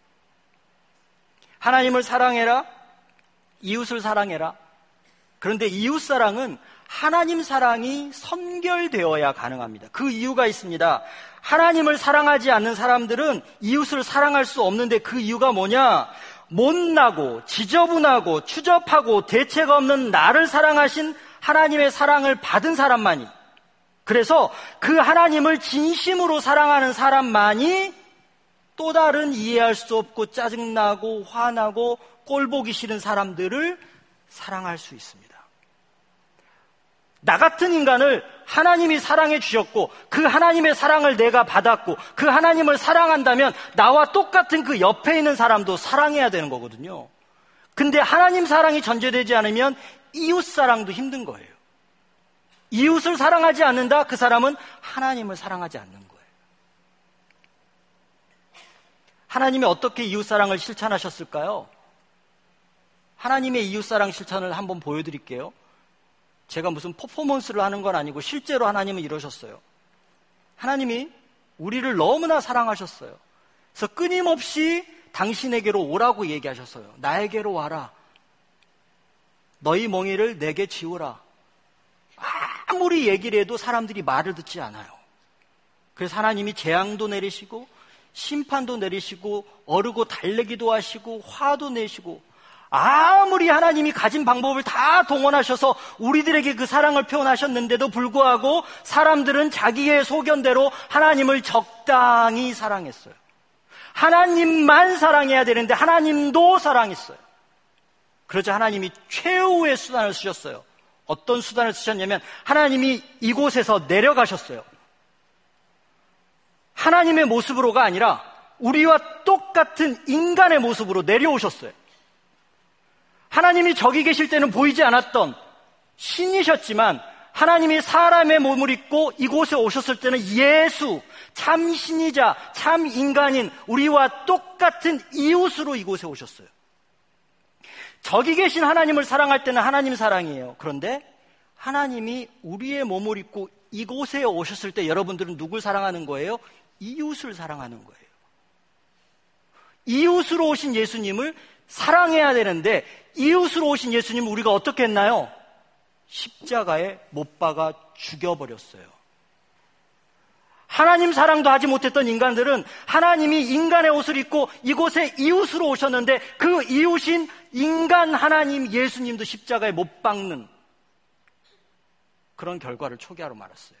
하나님을 사랑해라, 이웃을 사랑해라. 그런데 이웃 사랑은 하나님 사랑이 선결되어야 가능합니다. 그 이유가 있습니다. 하나님을 사랑하지 않는 사람들은 이웃을 사랑할 수 없는데 그 이유가 뭐냐? 못나고 지저분하고 추접하고 대체가 없는 나를 사랑하신 하나님의 사랑을 받은 사람만이, 그래서 그 하나님을 진심으로 사랑하는 사람만이 또 다른 이해할 수 없고 짜증나고 화나고 꼴보기 싫은 사람들을 사랑할 수 있습니다. 나 같은 인간을 하나님이 사랑해 주셨고 그 하나님의 사랑을 내가 받았고 그 하나님을 사랑한다면 나와 똑같은 그 옆에 있는 사람도 사랑해야 되는 거거든요. 근데 하나님 사랑이 전제되지 않으면 이웃 사랑도 힘든 거예요. 이웃을 사랑하지 않는다? 그 사람은 하나님을 사랑하지 않는 거예요. 하나님이 어떻게 이웃 사랑을 실천하셨을까요? 하나님의 이웃 사랑 실천을 한번 보여드릴게요. 제가 무슨 퍼포먼스를 하는 건 아니고 실제로 하나님은 이러셨어요. 하나님이 우리를 너무나 사랑하셨어요. 그래서 끊임없이 당신에게로 오라고 얘기하셨어요. 나에게로 와라. 너희 멍에를 내게 지우라. 아무리 얘기를 해도 사람들이 말을 듣지 않아요. 그래서 하나님이 재앙도 내리시고 심판도 내리시고 어르고 달래기도 하시고 화도 내시고, 아무리 하나님이 가진 방법을 다 동원하셔서 우리들에게 그 사랑을 표현하셨는데도 불구하고 사람들은 자기의 소견대로 하나님을 적당히 사랑했어요. 하나님만 사랑해야 되는데 하나님도 사랑했어요. 그러자 하나님이 최후의 수단을 쓰셨어요. 어떤 수단을 쓰셨냐면 하나님이 이곳에서 내려가셨어요. 하나님의 모습으로가 아니라 우리와 똑같은 인간의 모습으로 내려오셨어요. 하나님이 저기 계실 때는 보이지 않았던 신이셨지만 하나님이 사람의 몸을 입고 이곳에 오셨을 때는 예수, 참 신이자 참 인간인 우리와 똑같은 이웃으로 이곳에 오셨어요. 저기 계신 하나님을 사랑할 때는 하나님 사랑이에요. 그런데 하나님이 우리의 몸을 입고 이곳에 오셨을 때 여러분들은 누굴 사랑하는 거예요? 이웃을 사랑하는 거예요. 이웃으로 오신 예수님을 사랑해야 되는데 이웃으로 오신 예수님을 우리가 어떻게 했나요? 십자가에 못 박아 죽여버렸어요. 하나님 사랑도 하지 못했던 인간들은 하나님이 인간의 옷을 입고 이곳에 이웃으로 오셨는데 그 이웃인 인간 하나님 예수님도 십자가에 못 박는 그런 결과를 초기화로 말았어요.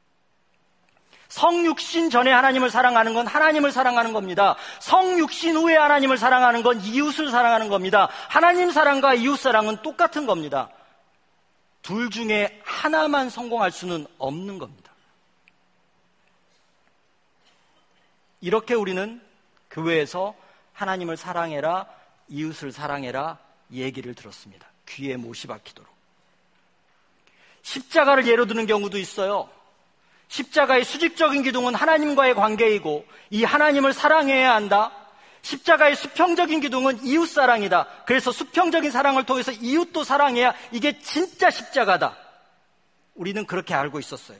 성육신 전에 하나님을 사랑하는 건 하나님을 사랑하는 겁니다. 성육신 후에 하나님을 사랑하는 건 이웃을 사랑하는 겁니다. 하나님 사랑과 이웃 사랑은 똑같은 겁니다. 둘 중에 하나만 성공할 수는 없는 겁니다. 이렇게 우리는 교회에서 하나님을 사랑해라, 이웃을 사랑해라 얘기를 들었습니다. 귀에 못이 박히도록. 십자가를 예로 드는 경우도 있어요. 십자가의 수직적인 기둥은 하나님과의 관계이고 이 하나님을 사랑해야 한다. 십자가의 수평적인 기둥은 이웃사랑이다. 그래서 수평적인 사랑을 통해서 이웃도 사랑해야 이게 진짜 십자가다. 우리는 그렇게 알고 있었어요.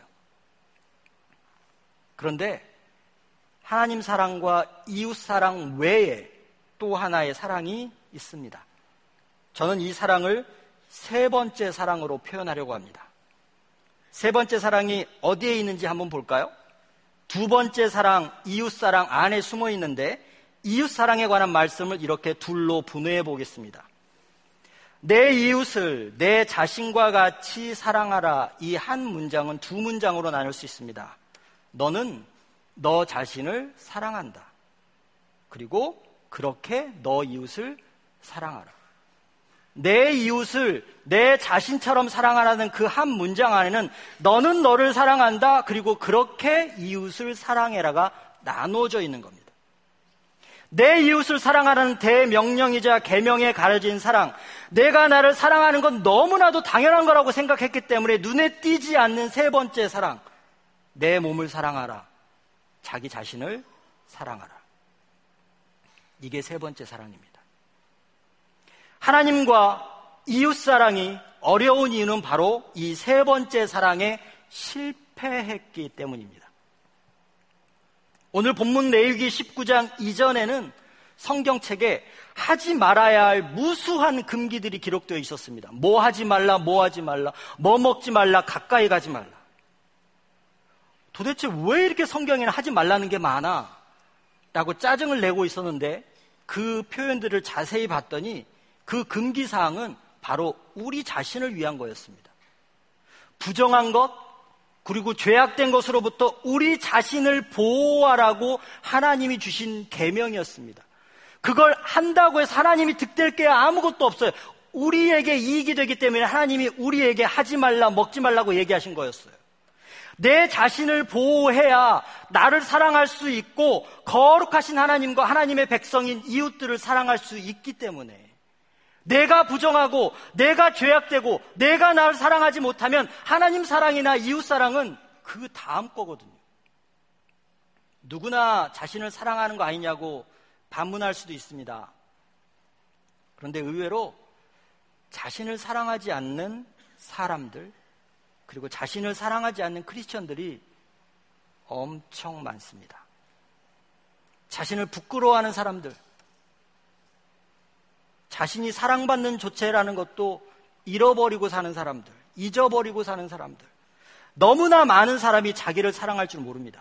그런데 하나님 사랑과 이웃 사랑 외에 또 하나의 사랑이 있습니다. 저는 이 사랑을 세 번째 사랑으로 표현하려고 합니다. 세 번째 사랑이 어디에 있는지 한번 볼까요? 두 번째 사랑, 이웃 사랑 안에 숨어 있는데 이웃 사랑에 관한 말씀을 이렇게 둘로 분해해 보겠습니다. 내 이웃을 내 자신과 같이 사랑하라. 이 한 문장은 두 문장으로 나눌 수 있습니다. 너는 너 자신을 사랑한다. 그리고 그렇게 너 이웃을 사랑하라. 내 이웃을 내 자신처럼 사랑하라는 그 한 문장 안에는 너는 너를 사랑한다. 그리고 그렇게 이웃을 사랑해라가 나눠져 있는 겁니다. 내 이웃을 사랑하라는 대명령이자 계명에 가려진 사랑, 내가 나를 사랑하는 건 너무나도 당연한 거라고 생각했기 때문에 눈에 띄지 않는 세 번째 사랑, 내 몸을 사랑하라. 자기 자신을 사랑하라. 이게 세 번째 사랑입니다. 하나님과 이웃 사랑이 어려운 이유는 바로 이 세 번째 사랑에 실패했기 때문입니다. 오늘 본문 레위기 19장 이전에는 성경책에 하지 말아야 할 무수한 금기들이 기록되어 있었습니다. 뭐 하지 말라, 뭐 하지 말라, 뭐 먹지 말라, 가까이 가지 말라. 도대체 왜 이렇게 성경에는 하지 말라는 게 많아? 라고 짜증을 내고 있었는데 그 표현들을 자세히 봤더니 그 금기사항은 바로 우리 자신을 위한 거였습니다. 부정한 것, 그리고 죄악된 것으로부터 우리 자신을 보호하라고 하나님이 주신 계명이었습니다. 그걸 한다고 해서 하나님이 득될 게 아무것도 없어요. 우리에게 이익이 되기 때문에 하나님이 우리에게 하지 말라, 먹지 말라고 얘기하신 거였어요. 내 자신을 보호해야 나를 사랑할 수 있고 거룩하신 하나님과 하나님의 백성인 이웃들을 사랑할 수 있기 때문에 내가 부정하고 내가 죄악되고 내가 나를 사랑하지 못하면 하나님 사랑이나 이웃 사랑은 그 다음 거거든요. 누구나 자신을 사랑하는 거 아니냐고 반문할 수도 있습니다. 그런데 의외로 자신을 사랑하지 않는 사람들, 그리고 자신을 사랑하지 않는 크리스천들이 엄청 많습니다. 자신을 부끄러워하는 사람들, 자신이 사랑받는 조체라는 것도 잃어버리고 사는 사람들, 잊어버리고 사는 사람들, 너무나 많은 사람이 자기를 사랑할 줄 모릅니다.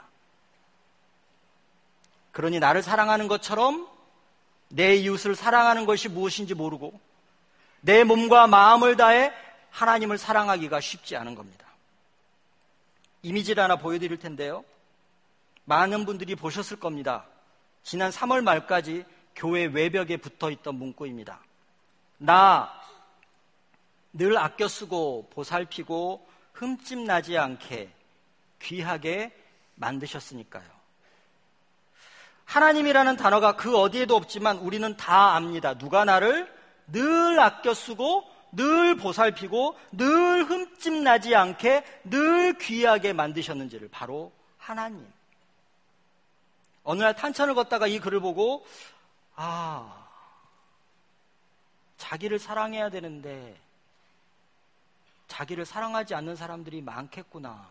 그러니 나를 사랑하는 것처럼 내 이웃을 사랑하는 것이 무엇인지 모르고 내 몸과 마음을 다해 하나님을 사랑하기가 쉽지 않은 겁니다. 이미지를 하나 보여드릴 텐데요. 많은 분들이 보셨을 겁니다. 지난 3월 말까지 교회 외벽에 붙어있던 문구입니다. 나 늘 아껴 쓰고 보살피고 흠집 나지 않게 귀하게 만드셨으니까요. 하나님이라는 단어가 그 어디에도 없지만 우리는 다 압니다. 누가 나를 늘 아껴 쓰고 늘 보살피고 늘 흠집 나지 않게 늘 귀하게 만드셨는지를 바로 하나님. 어느 날 탄천을 걷다가 이 글을 보고 자기를 사랑해야 되는데 자기를 사랑하지 않는 사람들이 많겠구나.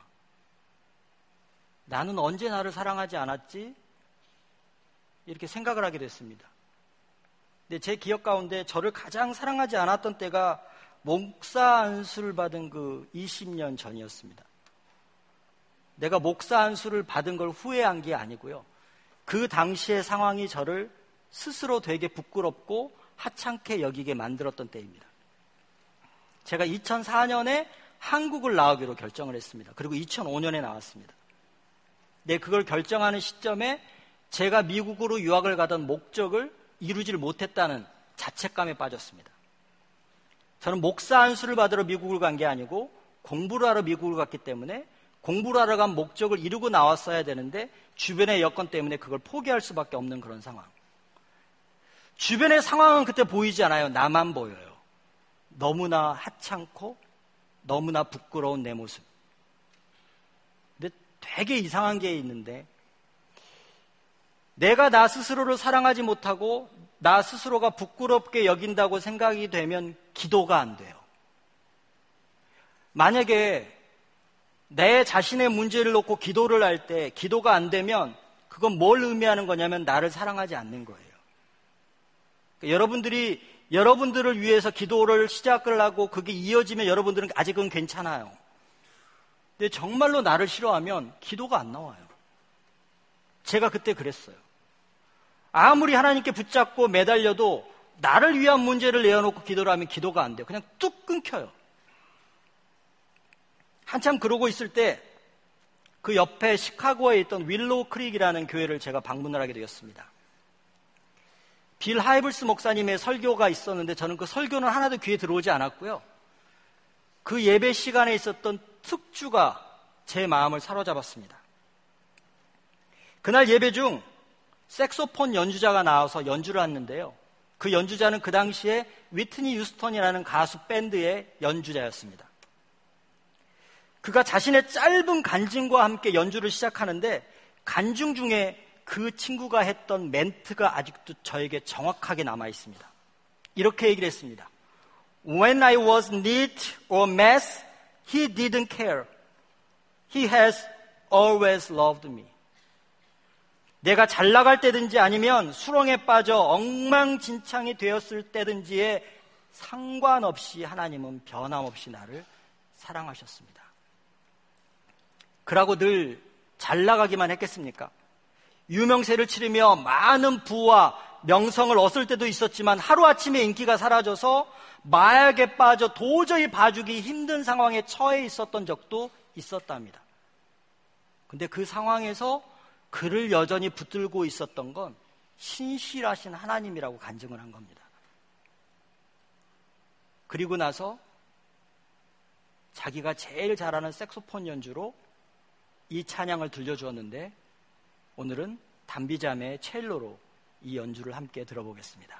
나는 언제 나를 사랑하지 않았지? 이렇게 생각을 하게 됐습니다. 근데 제 기억 가운데 저를 가장 사랑하지 않았던 때가 목사 안수를 받은 그 20년 전이었습니다. 내가 목사 안수를 받은 걸 후회한 게 아니고요. 그 당시의 상황이 저를 스스로 되게 부끄럽고 하찮게 여기게 만들었던 때입니다. 제가 2004년에 한국을 나오기로 결정을 했습니다. 그리고 2005년에 나왔습니다. 네, 그걸 결정하는 시점에 제가 미국으로 유학을 가던 목적을 이루지를 못했다는 자책감에 빠졌습니다. 저는 목사 안수를 받으러 미국을 간 게 아니고 공부를 하러 미국을 갔기 때문에 공부를 하러 간 목적을 이루고 나왔어야 되는데 주변의 여건 때문에 그걸 포기할 수밖에 없는 그런 상황. 주변의 상황은 그때 보이지 않아요. 나만 보여요. 너무나 하찮고 너무나 부끄러운 내 모습. 근데 되게 이상한 게 있는데 내가 나 스스로를 사랑하지 못하고 나 스스로가 부끄럽게 여긴다고 생각이 되면 기도가 안 돼요. 만약에 내 자신의 문제를 놓고 기도를 할 때 기도가 안 되면 그건 뭘 의미하는 거냐면 나를 사랑하지 않는 거예요. 그러니까 여러분들을 위해서 기도를 시작을 하고 그게 이어지면 여러분들은 아직은 괜찮아요. 근데 정말로 나를 싫어하면 기도가 안 나와요. 제가 그때 그랬어요. 아무리 하나님께 붙잡고 매달려도 나를 위한 문제를 내어놓고 기도를 하면 기도가 안 돼요. 그냥 뚝 끊겨요. 한참 그러고 있을 때 그 옆에 시카고에 있던 윌로우 크릭이라는 교회를 제가 방문을 하게 되었습니다. 빌 하이블스 목사님의 설교가 있었는데 저는 그 설교는 하나도 귀에 들어오지 않았고요. 그 예배 시간에 있었던 특주가 제 마음을 사로잡았습니다. 그날 예배 중 색소폰 연주자가 나와서 연주를 했는데요. 그 연주자는 그 당시에 위트니 휴스턴이라는 가수 밴드의 연주자였습니다. 그가 자신의 짧은 간증과 함께 연주를 시작하는데 간증 중에 그 친구가 했던 멘트가 아직도 저에게 정확하게 남아 있습니다. 이렇게 얘기를 했습니다. When I was neat or mess, he didn't care. He has always loved me. 내가 잘 나갈 때든지 아니면 수렁에 빠져 엉망진창이 되었을 때든지에 상관없이 하나님은 변함없이 나를 사랑하셨습니다. 그러고 늘 잘 나가기만 했겠습니까? 유명세를 치르며 많은 부와 명성을 얻을 때도 있었지만 하루아침에 인기가 사라져서 마약에 빠져 도저히 봐주기 힘든 상황에 처해 있었던 적도 있었답니다. 근데 그 상황에서 그를 여전히 붙들고 있었던 건 신실하신 하나님이라고 간증을 한 겁니다. 그리고 나서 자기가 제일 잘하는 색소폰 연주로 이 찬양을 들려주었는데 오늘은 담비자매의 첼로로 이 연주를 함께 들어보겠습니다.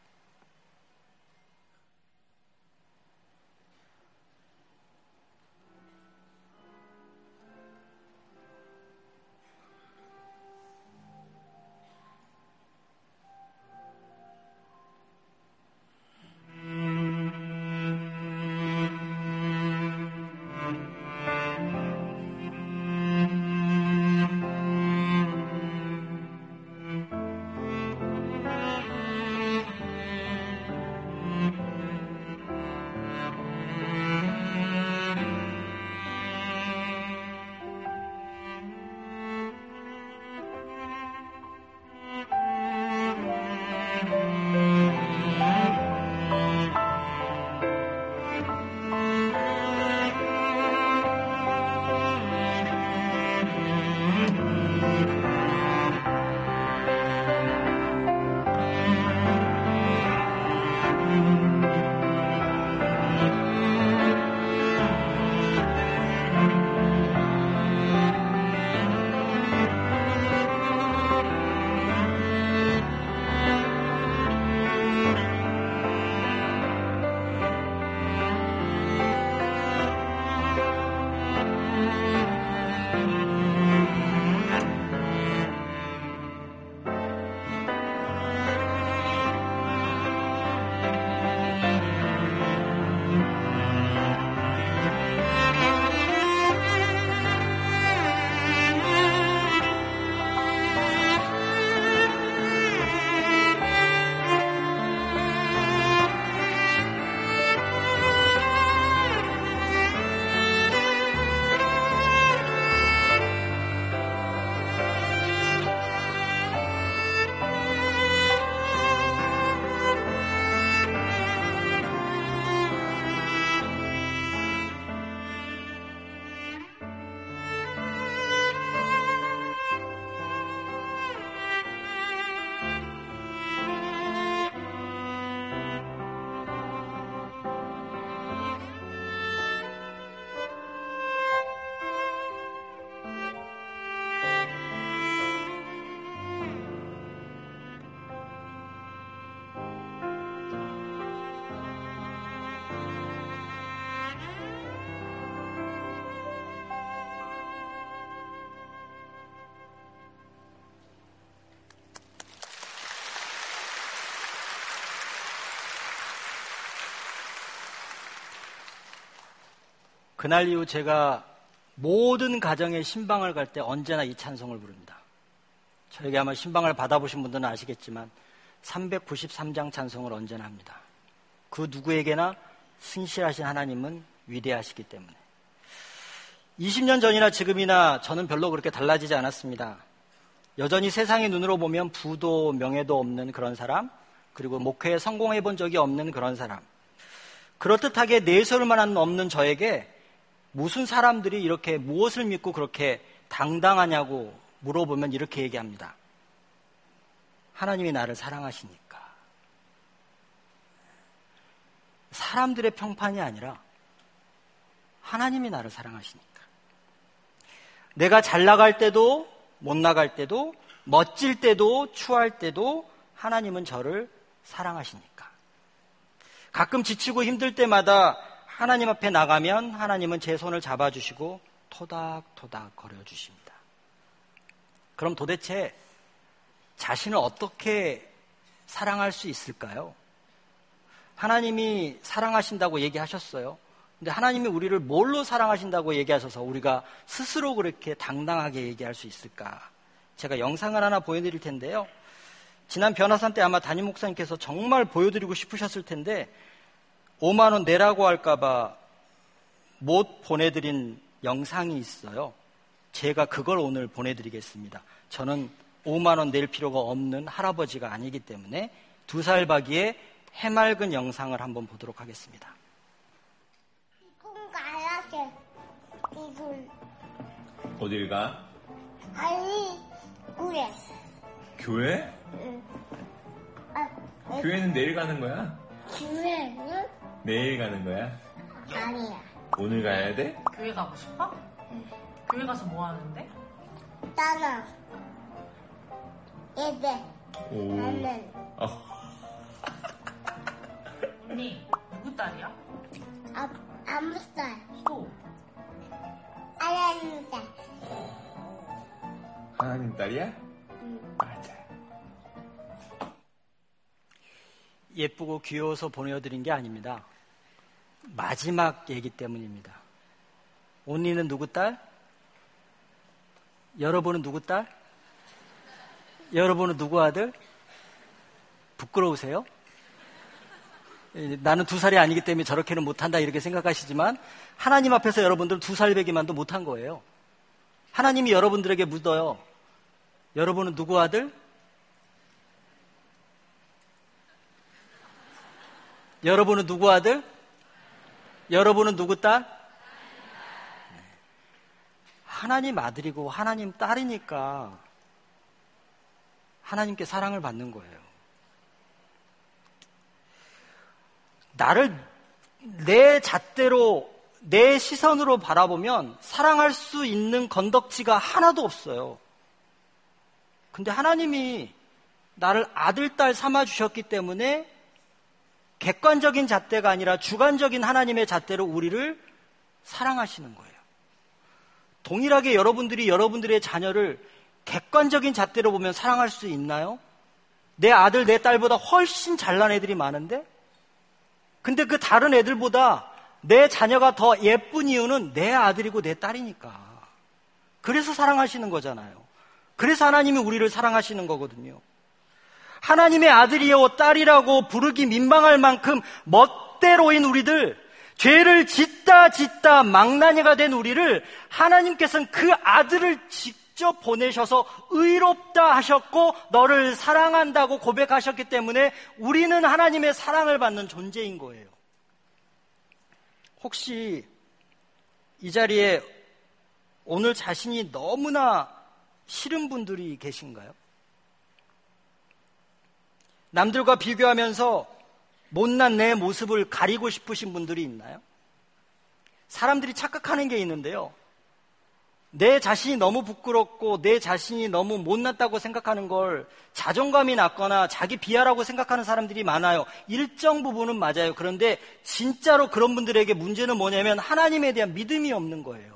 그날 이후 제가 모든 가정에 신방을 갈 때 언제나 이 찬송을 부릅니다. 저에게 아마 신방을 받아보신 분들은 아시겠지만 393장 찬송을 언제나 합니다. 그 누구에게나 신실하신 하나님은 위대하시기 때문에. 20년 전이나 지금이나 저는 별로 그렇게 달라지지 않았습니다. 여전히 세상의 눈으로 보면 부도 명예도 없는 그런 사람, 그리고 목회에 성공해 본 적이 없는 그런 사람. 그럴듯하게 내세울만한 없는 저에게 무슨 사람들이 이렇게 무엇을 믿고 그렇게 당당하냐고 물어보면 이렇게 얘기합니다. 하나님이 나를 사랑하시니까. 사람들의 평판이 아니라 하나님이 나를 사랑하시니까. 내가 잘 나갈 때도 못 나갈 때도 멋질 때도 추할 때도 하나님은 저를 사랑하시니까. 가끔 지치고 힘들 때마다 하나님 앞에 나가면 하나님은 제 손을 잡아주시고 토닥토닥 거려주십니다. 그럼 도대체 자신을 어떻게 사랑할 수 있을까요? 하나님이 사랑하신다고 얘기하셨어요. 근데 하나님이 우리를 뭘로 사랑하신다고 얘기하셔서 우리가 스스로 그렇게 당당하게 얘기할 수 있을까? 제가 영상을 하나 보여드릴 텐데요. 지난 변화산 때 아마 담임 목사님께서 정말 보여드리고 싶으셨을 텐데 5만 원 내라고 할까봐 못 보내드린 영상이 있어요. 제가 그걸 오늘 보내드리겠습니다. 저는 5만 원 낼 필요가 없는 할아버지가 아니기 때문에 2살 박이의 해맑은 영상을 한번 보도록 하겠습니다. 어딜 가? 아니, 그래. 교회? 응. 교회는 내일 가는 거야? 교회는? 내일 가는 거야? 아니야. 오늘 가야 돼? 교회 가고 싶어? 응. 교회 가서 뭐 하는데? 나는 예배. 오. 나는 언니, 누구 딸이야? 아무 살. 또. 하나님 딸. 하나님 딸이야? 응. 맞아. 예쁘고 귀여워서 보내드린 게 아닙니다. 마지막 얘기 때문입니다. 언니는 누구 딸? 여러분은 누구 딸? 여러분은 누구 아들? 부끄러우세요? 나는 2살이 아니기 때문에 저렇게는 못한다 이렇게 생각하시지만 하나님 앞에서 여러분들 2살 배기만도 못한 거예요. 하나님이 여러분들에게 묻어요. 여러분은 누구 아들? 여러분은 누구 아들? 여러분은 누구 딸? 하나님 아들이고 하나님 딸이니까 하나님께 사랑을 받는 거예요. 나를 내 잣대로 내 시선으로 바라보면 사랑할 수 있는 건덕지가 하나도 없어요. 근데 하나님이 나를 아들, 딸 삼아주셨기 때문에 객관적인 잣대가 아니라 주관적인 하나님의 잣대로 우리를 사랑하시는 거예요. 동일하게 여러분들이 여러분들의 자녀를 객관적인 잣대로 보면 사랑할 수 있나요? 내 아들, 내 딸보다 훨씬 잘난 애들이 많은데? 근데 그 다른 애들보다 내 자녀가 더 예쁜 이유는 내 아들이고 내 딸이니까. 그래서 사랑하시는 거잖아요. 그래서 하나님이 우리를 사랑하시는 거거든요. 하나님의 아들이요 딸이라고 부르기 민망할 만큼 멋대로인 우리들, 죄를 짓다 망나니가 된 우리를 하나님께서는 그 아들을 직접 보내셔서 의롭다 하셨고 너를 사랑한다고 고백하셨기 때문에 우리는 하나님의 사랑을 받는 존재인 거예요. 혹시 이 자리에 오늘 자신이 너무나 싫은 분들이 계신가요? 남들과 비교하면서 못난 내 모습을 가리고 싶으신 분들이 있나요? 사람들이 착각하는 게 있는데요. 내 자신이 너무 부끄럽고 내 자신이 너무 못났다고 생각하는 걸 자존감이 낮거나 자기 비하라고 생각하는 사람들이 많아요. 일정 부분은 맞아요. 그런데 진짜로 그런 분들에게 문제는 뭐냐면 하나님에 대한 믿음이 없는 거예요.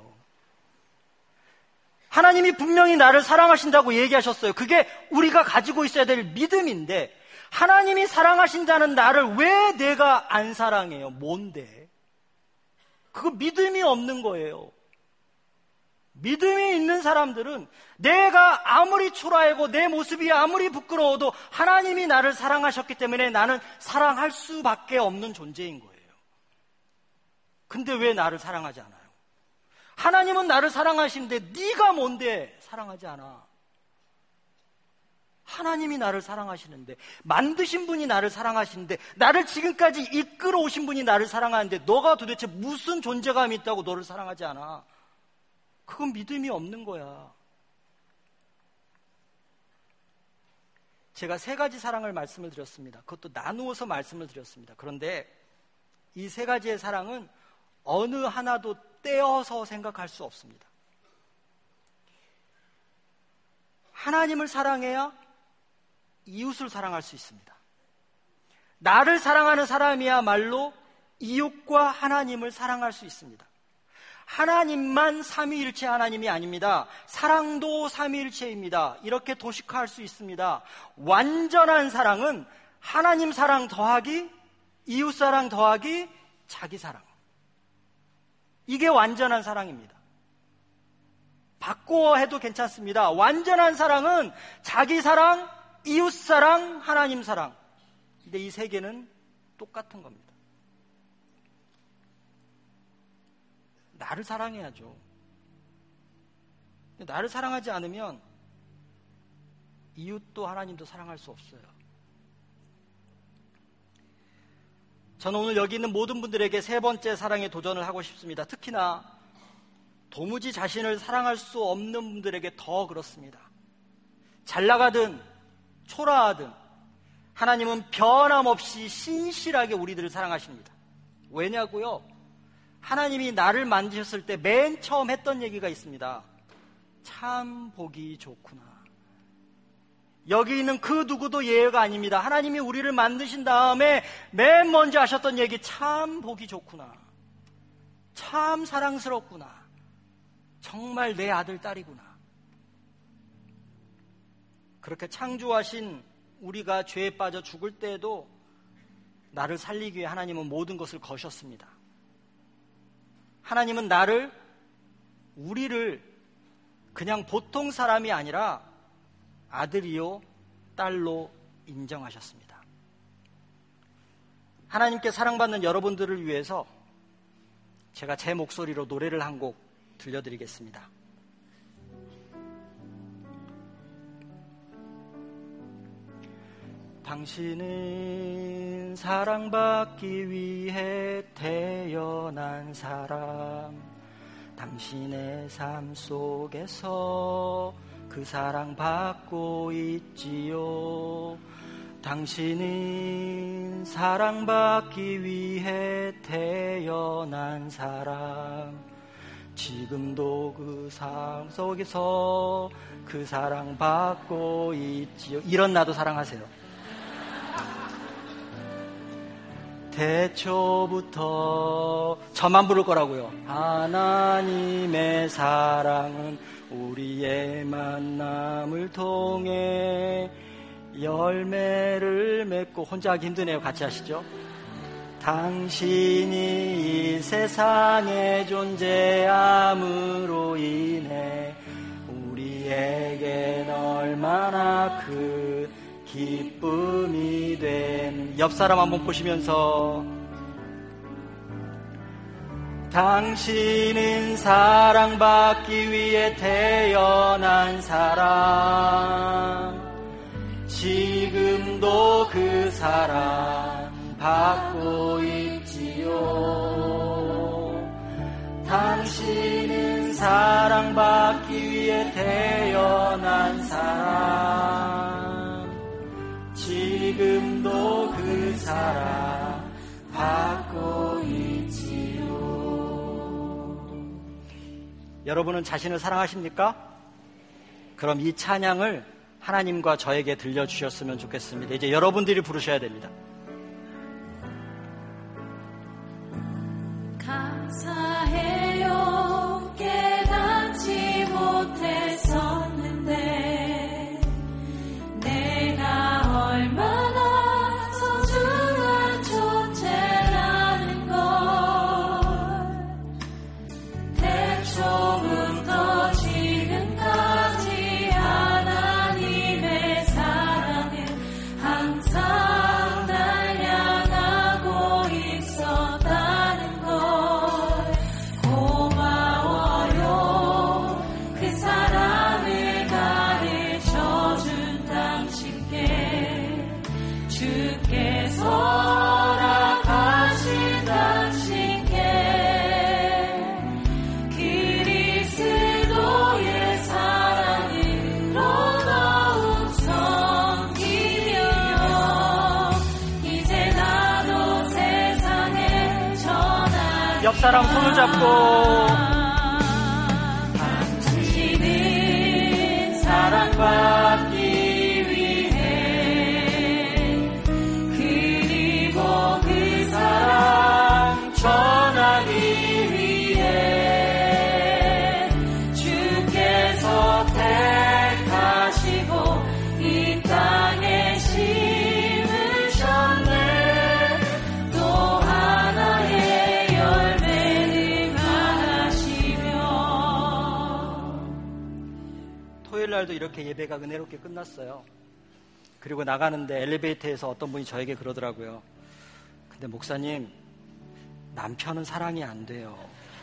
하나님이 분명히 나를 사랑하신다고 얘기하셨어요. 그게 우리가 가지고 있어야 될 믿음인데 하나님이 사랑하신다는 나를 왜 내가 안 사랑해요? 뭔데? 그거 믿음이 없는 거예요. 믿음이 있는 사람들은 내가 아무리 초라하고 내 모습이 아무리 부끄러워도 하나님이 나를 사랑하셨기 때문에 나는 사랑할 수밖에 없는 존재인 거예요. 근데 왜 나를 사랑하지 않아요? 하나님은 나를 사랑하시는데 네가 뭔데 사랑하지 않아? 하나님이 나를 사랑하시는데, 만드신 분이 나를 사랑하시는데, 나를 지금까지 이끌어 오신 분이 나를 사랑하는데 너가 도대체 무슨 존재감이 있다고 너를 사랑하지 않아? 그건 믿음이 없는 거야. 제가 3가지 사랑을 말씀을 드렸습니다. 그것도 나누어서 말씀을 드렸습니다. 그런데 이 3가지의 사랑은 어느 하나도 떼어서 생각할 수 없습니다. 하나님을 사랑해야 이웃을 사랑할 수 있습니다. 나를 사랑하는 사람이야말로 이웃과 하나님을 사랑할 수 있습니다. 하나님만 삼위일체 하나님이 아닙니다. 사랑도 삼위일체입니다. 이렇게 도식화할 수 있습니다. 완전한 사랑은 하나님 사랑 더하기 이웃 사랑 더하기 자기 사랑. 이게 완전한 사랑입니다. 바꿔 해도 괜찮습니다. 완전한 사랑은 자기 사랑, 이웃 사랑, 하나님 사랑. 근데 이 세 개는 똑같은 겁니다. 나를 사랑해야죠. 나를 사랑하지 않으면 이웃도 하나님도 사랑할 수 없어요. 저는 오늘 여기 있는 모든 분들에게 세 번째 사랑에 도전을 하고 싶습니다. 특히나 도무지 자신을 사랑할 수 없는 분들에게 더 그렇습니다. 잘 나가든 초라하든 하나님은 변함없이 신실하게 우리들을 사랑하십니다. 왜냐고요? 하나님이 나를 만드셨을 때 맨 처음 했던 얘기가 있습니다. 참 보기 좋구나. 여기 있는 그 누구도 예외가 아닙니다. 하나님이 우리를 만드신 다음에 맨 먼저 하셨던 얘기, 참 보기 좋구나. 참 사랑스럽구나. 정말 내 아들, 딸이구나. 그렇게 창조하신 우리가 죄에 빠져 죽을 때에도 나를 살리기 위해 하나님은 모든 것을 거셨습니다. 하나님은 우리를 그냥 보통 사람이 아니라 아들이요 딸로 인정하셨습니다. 하나님께 사랑받는 여러분들을 위해서 제가 제 목소리로 노래를 한 곡 들려드리겠습니다. 당신은 사랑받기 위해 태어난 사람, 당신의 삶 속에서 그 사랑 받고 있지요. 당신은 사랑받기 위해 태어난 사람, 지금도 그 삶 속에서 그 사랑 받고 있지요. 이런 나도 사랑하세요. 대초부터 저만 부를 거라고요. 하나님의 사랑은 우리의 만남을 통해 열매를 맺고, 혼자 하기 힘드네요. 같이 하시죠. 당신이 이 세상에 존재함으로 인해 우리에겐 얼마나 큰 기쁨이 되는. 옆 사람 한번 보시면서, 당신은 사랑받기 위해 태어난 사람, 지금도 그 사랑 받고 있지요. 당신은 사랑받기 위해 태어난 사람, 지금도 그 사랑 받고 있지요. 여러분은 자신을 사랑하십니까? 그럼 이 찬양을 하나님과 저에게 들려주셨으면 좋겠습니다. 이제 여러분들이 부르셔야 됩니다. 감사해요. 깨닫지 못했었는데 내가 얼마나 소중한 존재라는 걸 대초부터 지금까지 하나님의 사랑은 항상 날 향하고 있었다는 걸 고마워요. 그 사랑을 가르쳐준 당신께, 주께서 허락하신 당신께 그리스도의 사랑으로 더욱 섬기며 이제 나도 세상에 전할 옆 사람 손을 잡고, 당신은 사랑받기 위해 그리고 그 사랑 전하기 위해 토요일 날도 이렇게 예배가 은혜롭게 끝났어요. 그리고 나가는데 엘리베이터에서 어떤 분이 저에게 그러더라고요. 근데 목사님, 남편은 사랑이 안 돼요.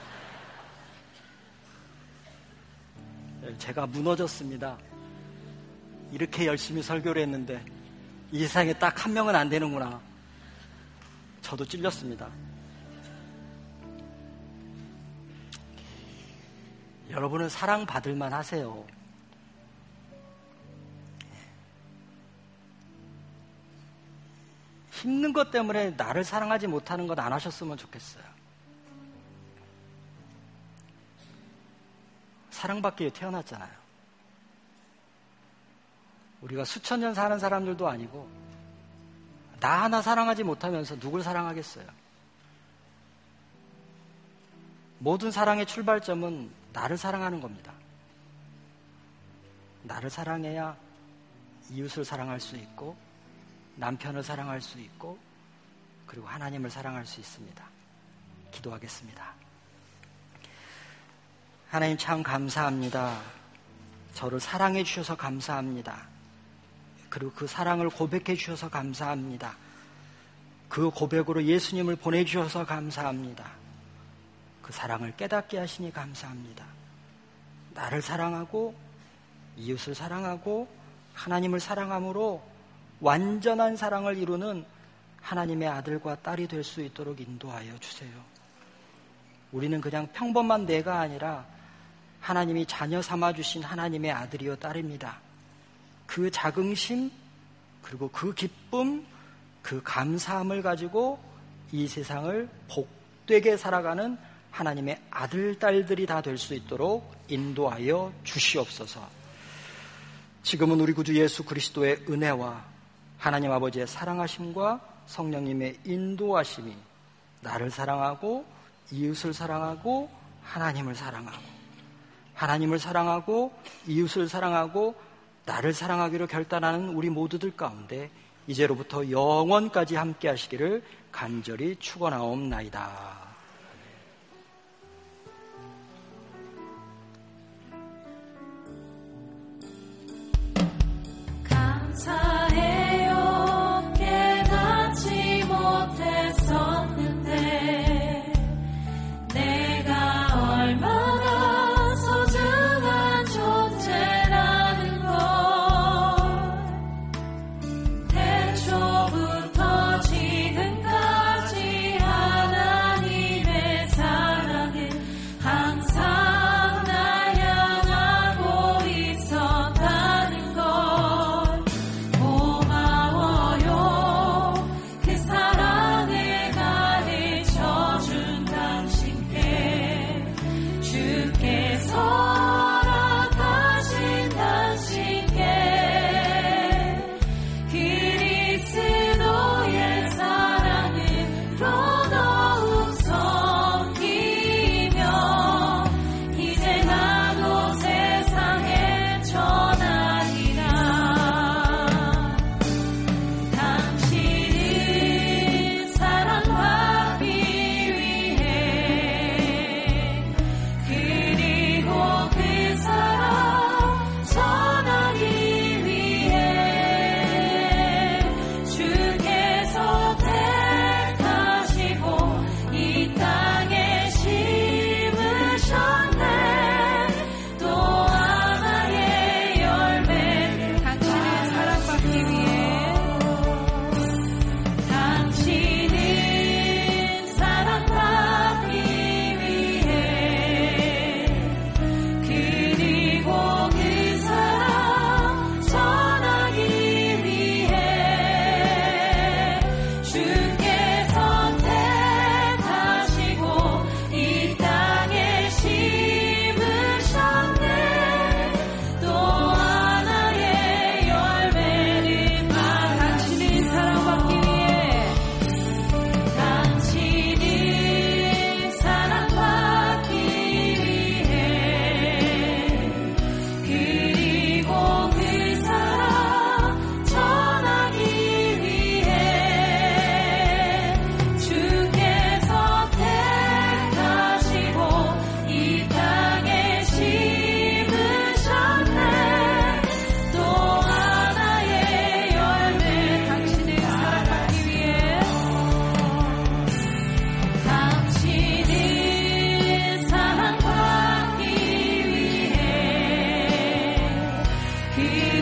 제가 무너졌습니다. 이렇게 열심히 설교를 했는데 이 세상에 딱 한 명은 안 되는구나. 저도 찔렸습니다. 여러분은 사랑받을만 하세요. 힘든 것 때문에 나를 사랑하지 못하는 것 안 하셨으면 좋겠어요. 사랑받기 위해 태어났잖아요. 우리가 수천 년 사는 사람들도 아니고 나 하나 사랑하지 못하면서 누굴 사랑하겠어요? 모든 사랑의 출발점은 나를 사랑하는 겁니다. 나를 사랑해야 이웃을 사랑할 수 있고 남편을 사랑할 수 있고 그리고 하나님을 사랑할 수 있습니다. 기도하겠습니다. 하나님 참 감사합니다. 저를 사랑해 주셔서 감사합니다. 그리고 그 사랑을 고백해 주셔서 감사합니다. 그 고백으로 예수님을 보내주셔서 감사합니다. 그 사랑을 깨닫게 하시니 감사합니다. 나를 사랑하고 이웃을 사랑하고 하나님을 사랑함으로 완전한 사랑을 이루는 하나님의 아들과 딸이 될 수 있도록 인도하여 주세요. 우리는 그냥 평범한 내가 아니라 하나님이 자녀 삼아주신 하나님의 아들이요 딸입니다. 그 자긍심 그리고 그 기쁨 그 감사함을 가지고 이 세상을 복되게 살아가는 하나님의 아들 딸들이 다 될 수 있도록 인도하여 주시옵소서. 지금은 우리 구주 예수 그리스도의 은혜와 하나님 아버지의 사랑하심과 성령님의 인도하심이 나를 사랑하고 이웃을 사랑하고 하나님을 사랑하고 이웃을 사랑하고 나를 사랑하기로 결단하는 우리 모두들 가운데 이제로부터 영원까지 함께 하시기를 간절히 축원하옵나이다. 감사해요. 깨닫지 못했었는데 내가 얼마나 소중한 존재라는 걸 태초부터 지금까지 하나님 그